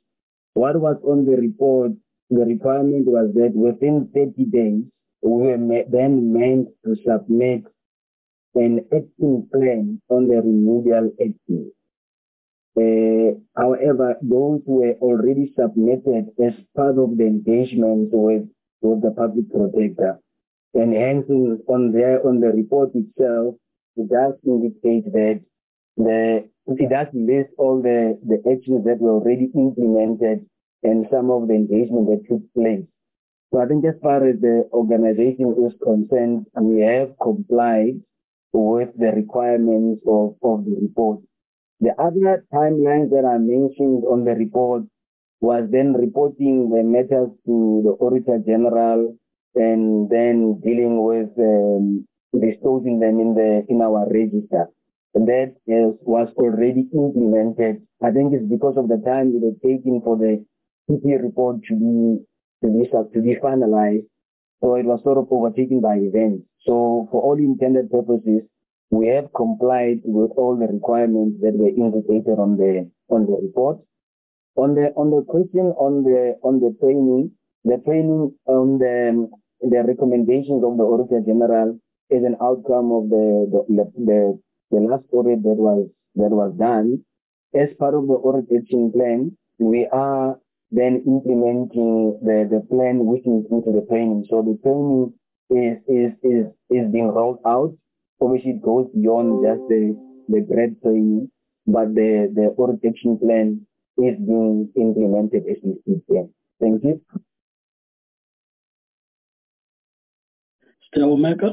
What was on the report, the requirement was that within 30 days, we were then meant to submit an action plan on the remedial action. However, those were already submitted as part of the engagement with the public protector. And hence, on the report itself, it does indicate that it does list all the actions that were already implemented and some of the engagement that took place. So I think as far as the organization is concerned, we have complied with the requirements of the report. The other timelines that are mentioned on the report was then reporting the matters to the Auditor General and then dealing with disclosing them in our register. That was already implemented. I think it's because of the time it has taken for the CP report to be finalized, so it was sort of overtaken by events. So for all intended purposes, we have complied with all the requirements that were indicated on the report. On the question on the training, on the recommendations of the Auditor General is an outcome of the last audit that was done. As part of the audit action plan, we are then implementing the plan which includes the training. So the training is being rolled out. Obviously, it goes beyond just the grad training, but the audit action plan is being implemented as we speak. Thank you. Mr. Omega?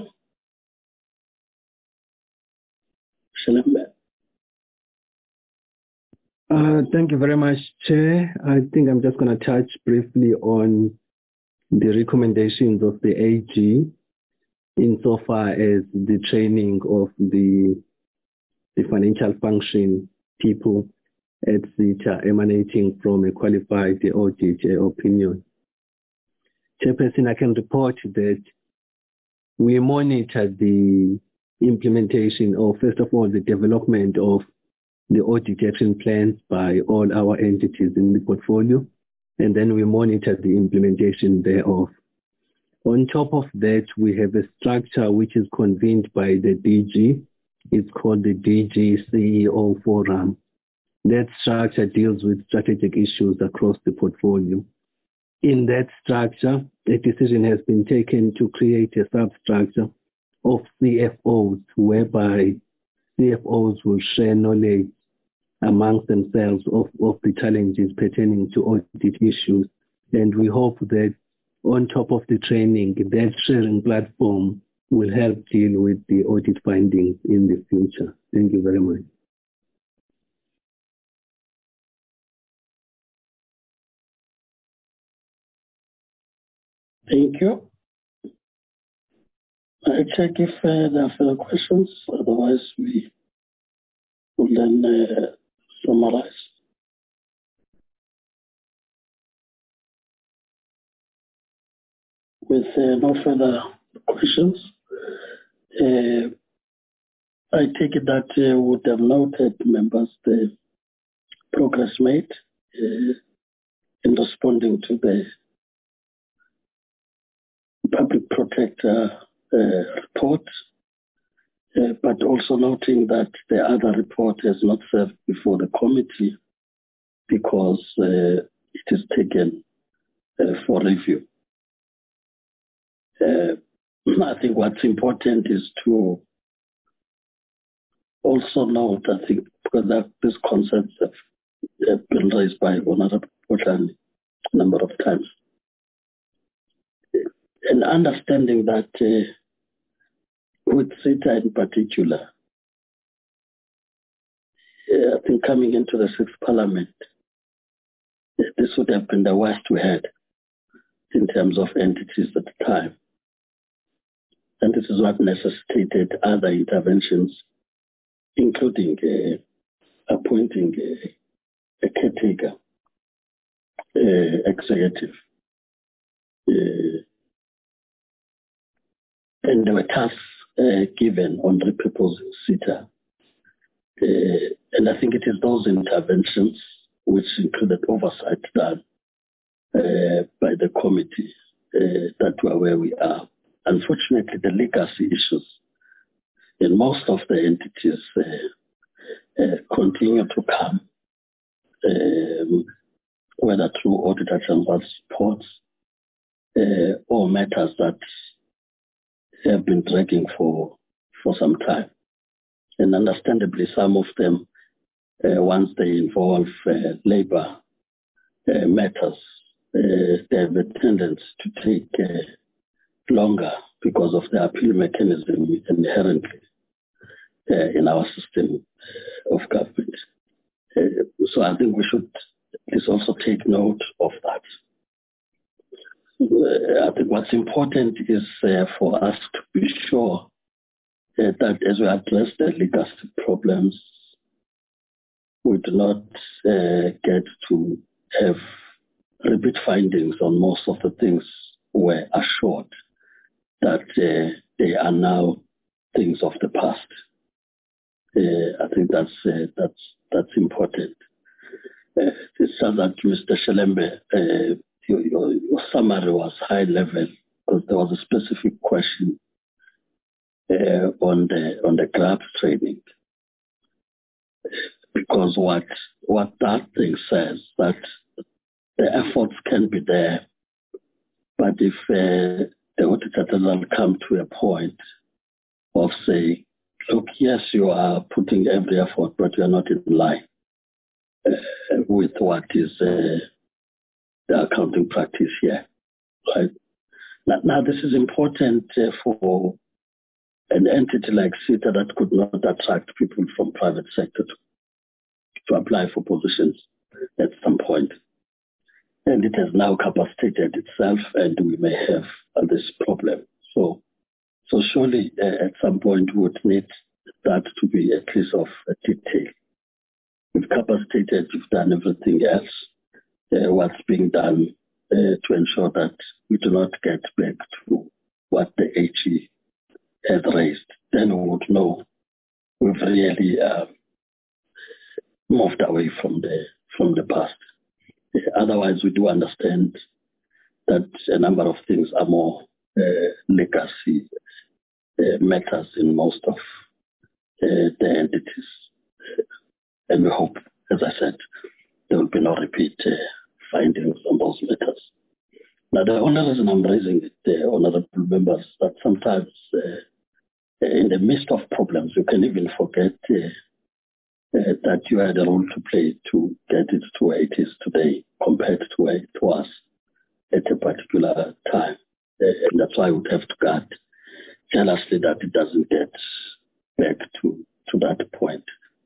Thank you very much, Chair. I think I'm just going to touch briefly on the recommendations of the AG insofar as the training of the financial function people at CITA emanating from a qualified audit opinion. Chairperson, I can report that we monitor the implementation of, first of all, the development of the audit action plans by all our entities in the portfolio, and then we monitor the implementation thereof. On top of that, we have a structure which is convened by the DG. It's called the DG CEO Forum. That structure deals with strategic issues across the portfolio. In that structure, a decision has been taken to create a substructure of CFOs, whereby CFOs will share knowledge amongst themselves of the challenges pertaining to audit issues. And we hope that on top of the training, that sharing platform will help deal with the audit findings in the future. Thank you very much. Thank you. I check if there are further questions. Otherwise, we will then summarize. With no further questions, I take it that would have noted, members, the progress made in responding to the Public Protector report, but also noting that the other report has not served before the committee because it is taken for review. I think what's important is to also note, I think, because these concepts have been raised by Honorable Potlani a number of times, and understanding that with CITA in particular, I think coming into the 6th Parliament, this would have been the worst we had in terms of entities at the time. And this is what necessitated other interventions, including appointing a caretaker executive. And there were tasks given on repurposing CITA. And I think it is those interventions which included oversight done by the committee that we're where we are. Unfortunately, the legacy issues in most of the entities continue to come, whether through Auditor General's reports or matters that have been dragging for some time. And understandably, some of them, once they involve labor matters, they have a tendency to take longer because of the appeal mechanism inherently in our system of government. So I think we should at least also take note of that. I think what's important is for us to be sure that as we address the legacy problems, we do not get to have repeat findings on most of the things we're assured that they are now things of the past. I think that's important. It sounds like Mr. Shelembe, your summary was high level because there was a specific question on the grab training. Because what that thing says that the efforts can be there, but if the Auditor General come to a point of saying, look, yes, you are putting every effort, but you are not in line with what is the accounting practice here, right? Now this is important for an entity like CETA that could not attract people from private sector to apply for positions at some point. And it has now capacitated itself, and we may have this problem. So surely at some point we would need that to be a piece of detail. We've capacitated, we've done everything else. What's being done to ensure that we do not get back to what the HE had raised. Then we would know we've really moved away from the past. Otherwise, we do understand that a number of things are more legacy matters in most of the entities. And we hope, as I said, there will be no repeat findings on those matters. Now, the only reason I'm raising it, honorable members, that sometimes in the midst of problems, you can even forget that you had a role to play to get it to where it is today compared to where it was at a particular time. And that's why we would have to guard jealously that it doesn't get back to that point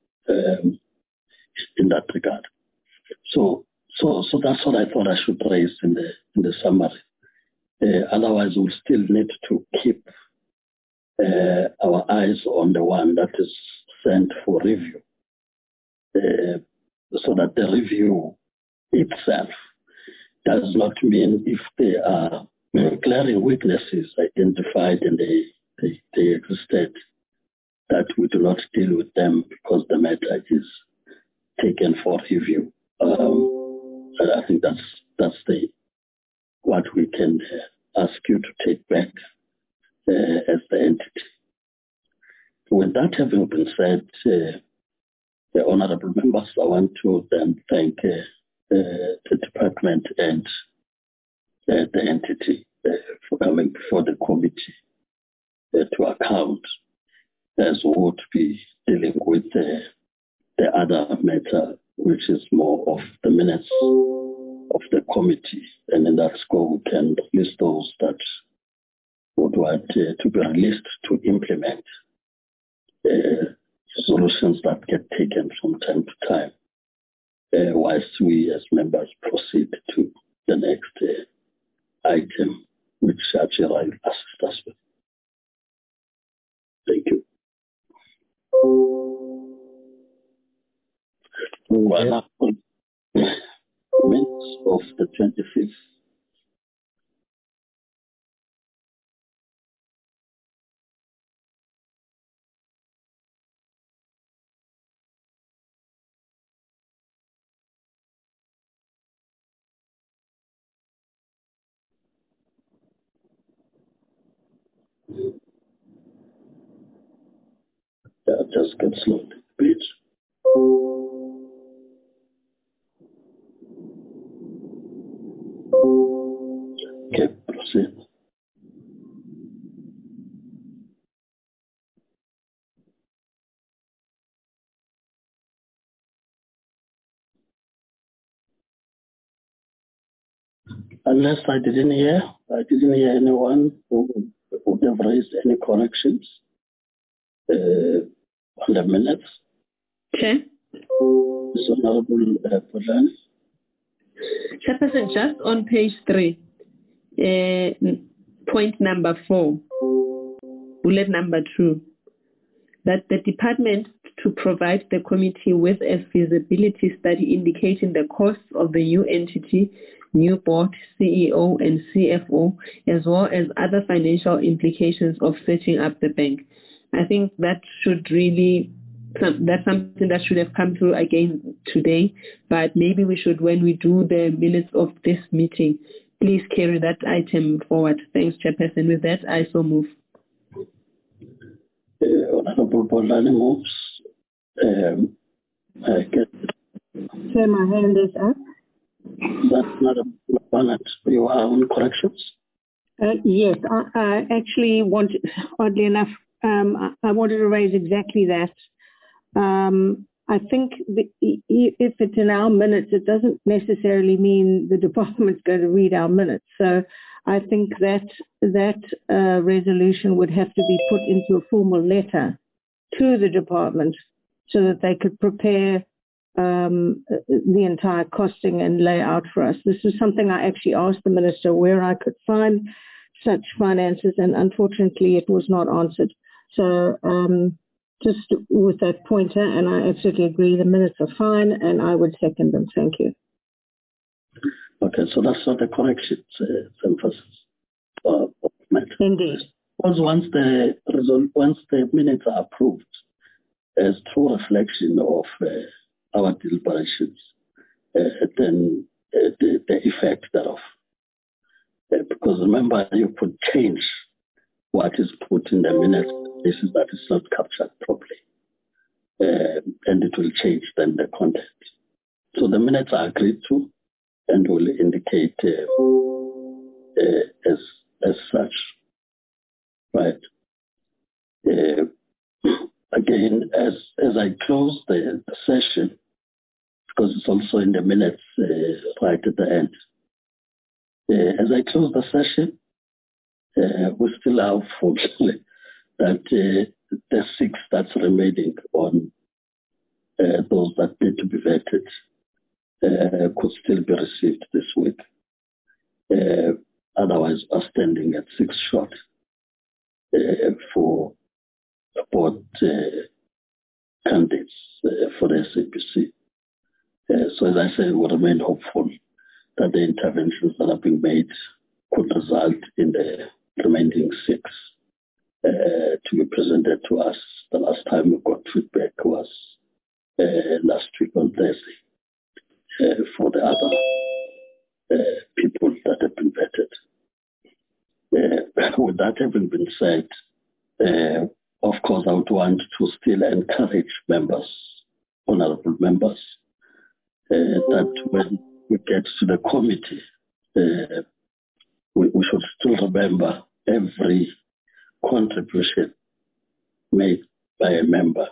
in that regard. So that's what I thought I should raise in the summary. Otherwise, we'll still need to keep our eyes on the one that is sent for review, so that the review itself does not mean if there are glaring weaknesses identified and they existed, that we do not deal with them because the matter is taken for review. I think that's what we can ask you to take back as the entity. With that having been said, the honorable members, I want to then thank the department and the entity for coming before the committee to account, as we would be dealing with the other matter, which is more of the minutes of the committee. And in that scope, we can list those that would want to be released to implement solutions that get taken from time to time, whilst we as members proceed to the next item, which Chair will assist us with. Thank you. Minutes of the 25th just get slowly a bit. Okay, proceed. Unless I didn't hear anyone who would have raised any corrections on the minutes. Chair? So, Honorable Pudlani. Chairperson, just on page 3, point number 4, bullet number 2, that the department to provide the committee with a feasibility study indicating the costs of the new entity, new board, CEO and CFO, as well as other financial implications of setting up the bank. I think that should really, that's something that should have come through again today, but maybe we should, when we do the minutes of this meeting, please carry that item forward. Thanks, Chairperson. With that, I so move. Honorable Pudlani moves. I get Chair, my hand is up. That's not a bonnet. You are on corrections? Yes, I actually wanted, oddly enough, I wanted to raise exactly that. I think if it's in our minutes, it doesn't necessarily mean the department's going to read our minutes. So I think that resolution would have to be put into a formal letter to the department so that they could prepare the entire costing and layout for us. This is something I actually asked the minister where I could find such finances, and unfortunately it was not answered. So just with that pointer, and I absolutely agree, the minutes are fine, and I would second them. Thank you. Okay, so that's not a correction, it's emphasis. Indeed. Because once the minutes are approved, as true reflection of our deliberations, then the effect thereof. Because remember, you could change what is put in the minutes, this is that is not captured properly. And it will change then the content. So the minutes are agreed to and will indicate as such, right? Again, as I close the session, because it's also in the minutes right at the end, as I close the session, we still are hopeful that the 6 that's remaining on those that need to be vetted could still be received this week. Otherwise, are standing at 6 short for board candidates for the SAPC. So as I say, we remain hopeful that the interventions that are being made could result in the remaining 6 to be presented to us. The last time we got feedback was last week on Thursday for the other people that have been vetted. With that having been said, of course, I would want to still encourage members, honorable members, that when we get to the committee, we should still remember every contribution made by a member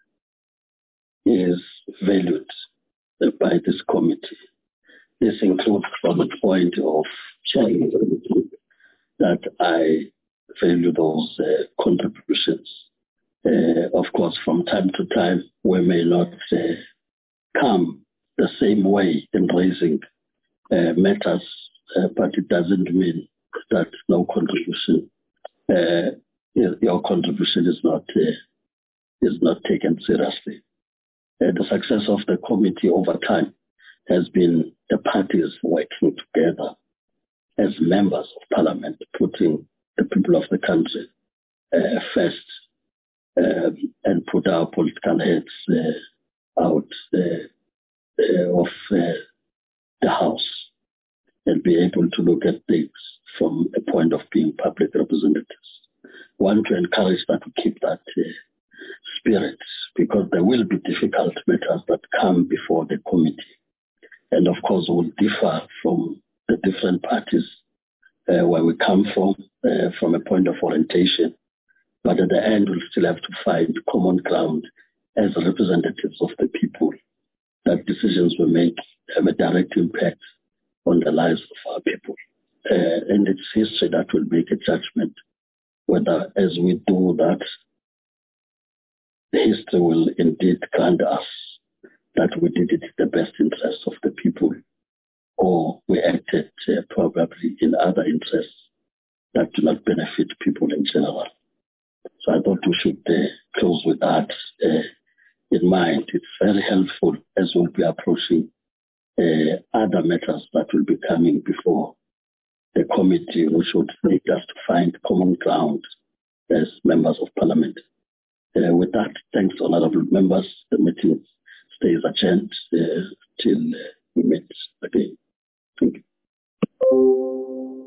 is valued by this committee. This includes from the point of chairing that I value those contributions. Of course, from time to time, we may not come the same way in raising matters, but it doesn't mean that no contribution, your contribution is not taken seriously. The success of the committee over time has been the parties working together as members of parliament, putting the people of the country first, and put our political heads out of the house and be able to look at things from a point of being public representatives. Want to encourage that to keep that spirit, because there will be difficult matters that come before the committee. And of course, will differ from the different parties where we come from a point of orientation. But at the end, we'll still have to find common ground as representatives of the people, that decisions we make have a direct impact on the lives of our people. And it's history that will make a judgment whether, as we do that, the history will indeed grant us that we did it in the best interest of the people, or we acted probably in other interests that do not benefit people in general. So I thought we should close with that in mind. It's very helpful as we'll be approaching other matters that will be coming before the committee, which would need us to find common ground as members of parliament. With that, thanks, honorable members. The meeting stays adjourned till we meet again. Thank you.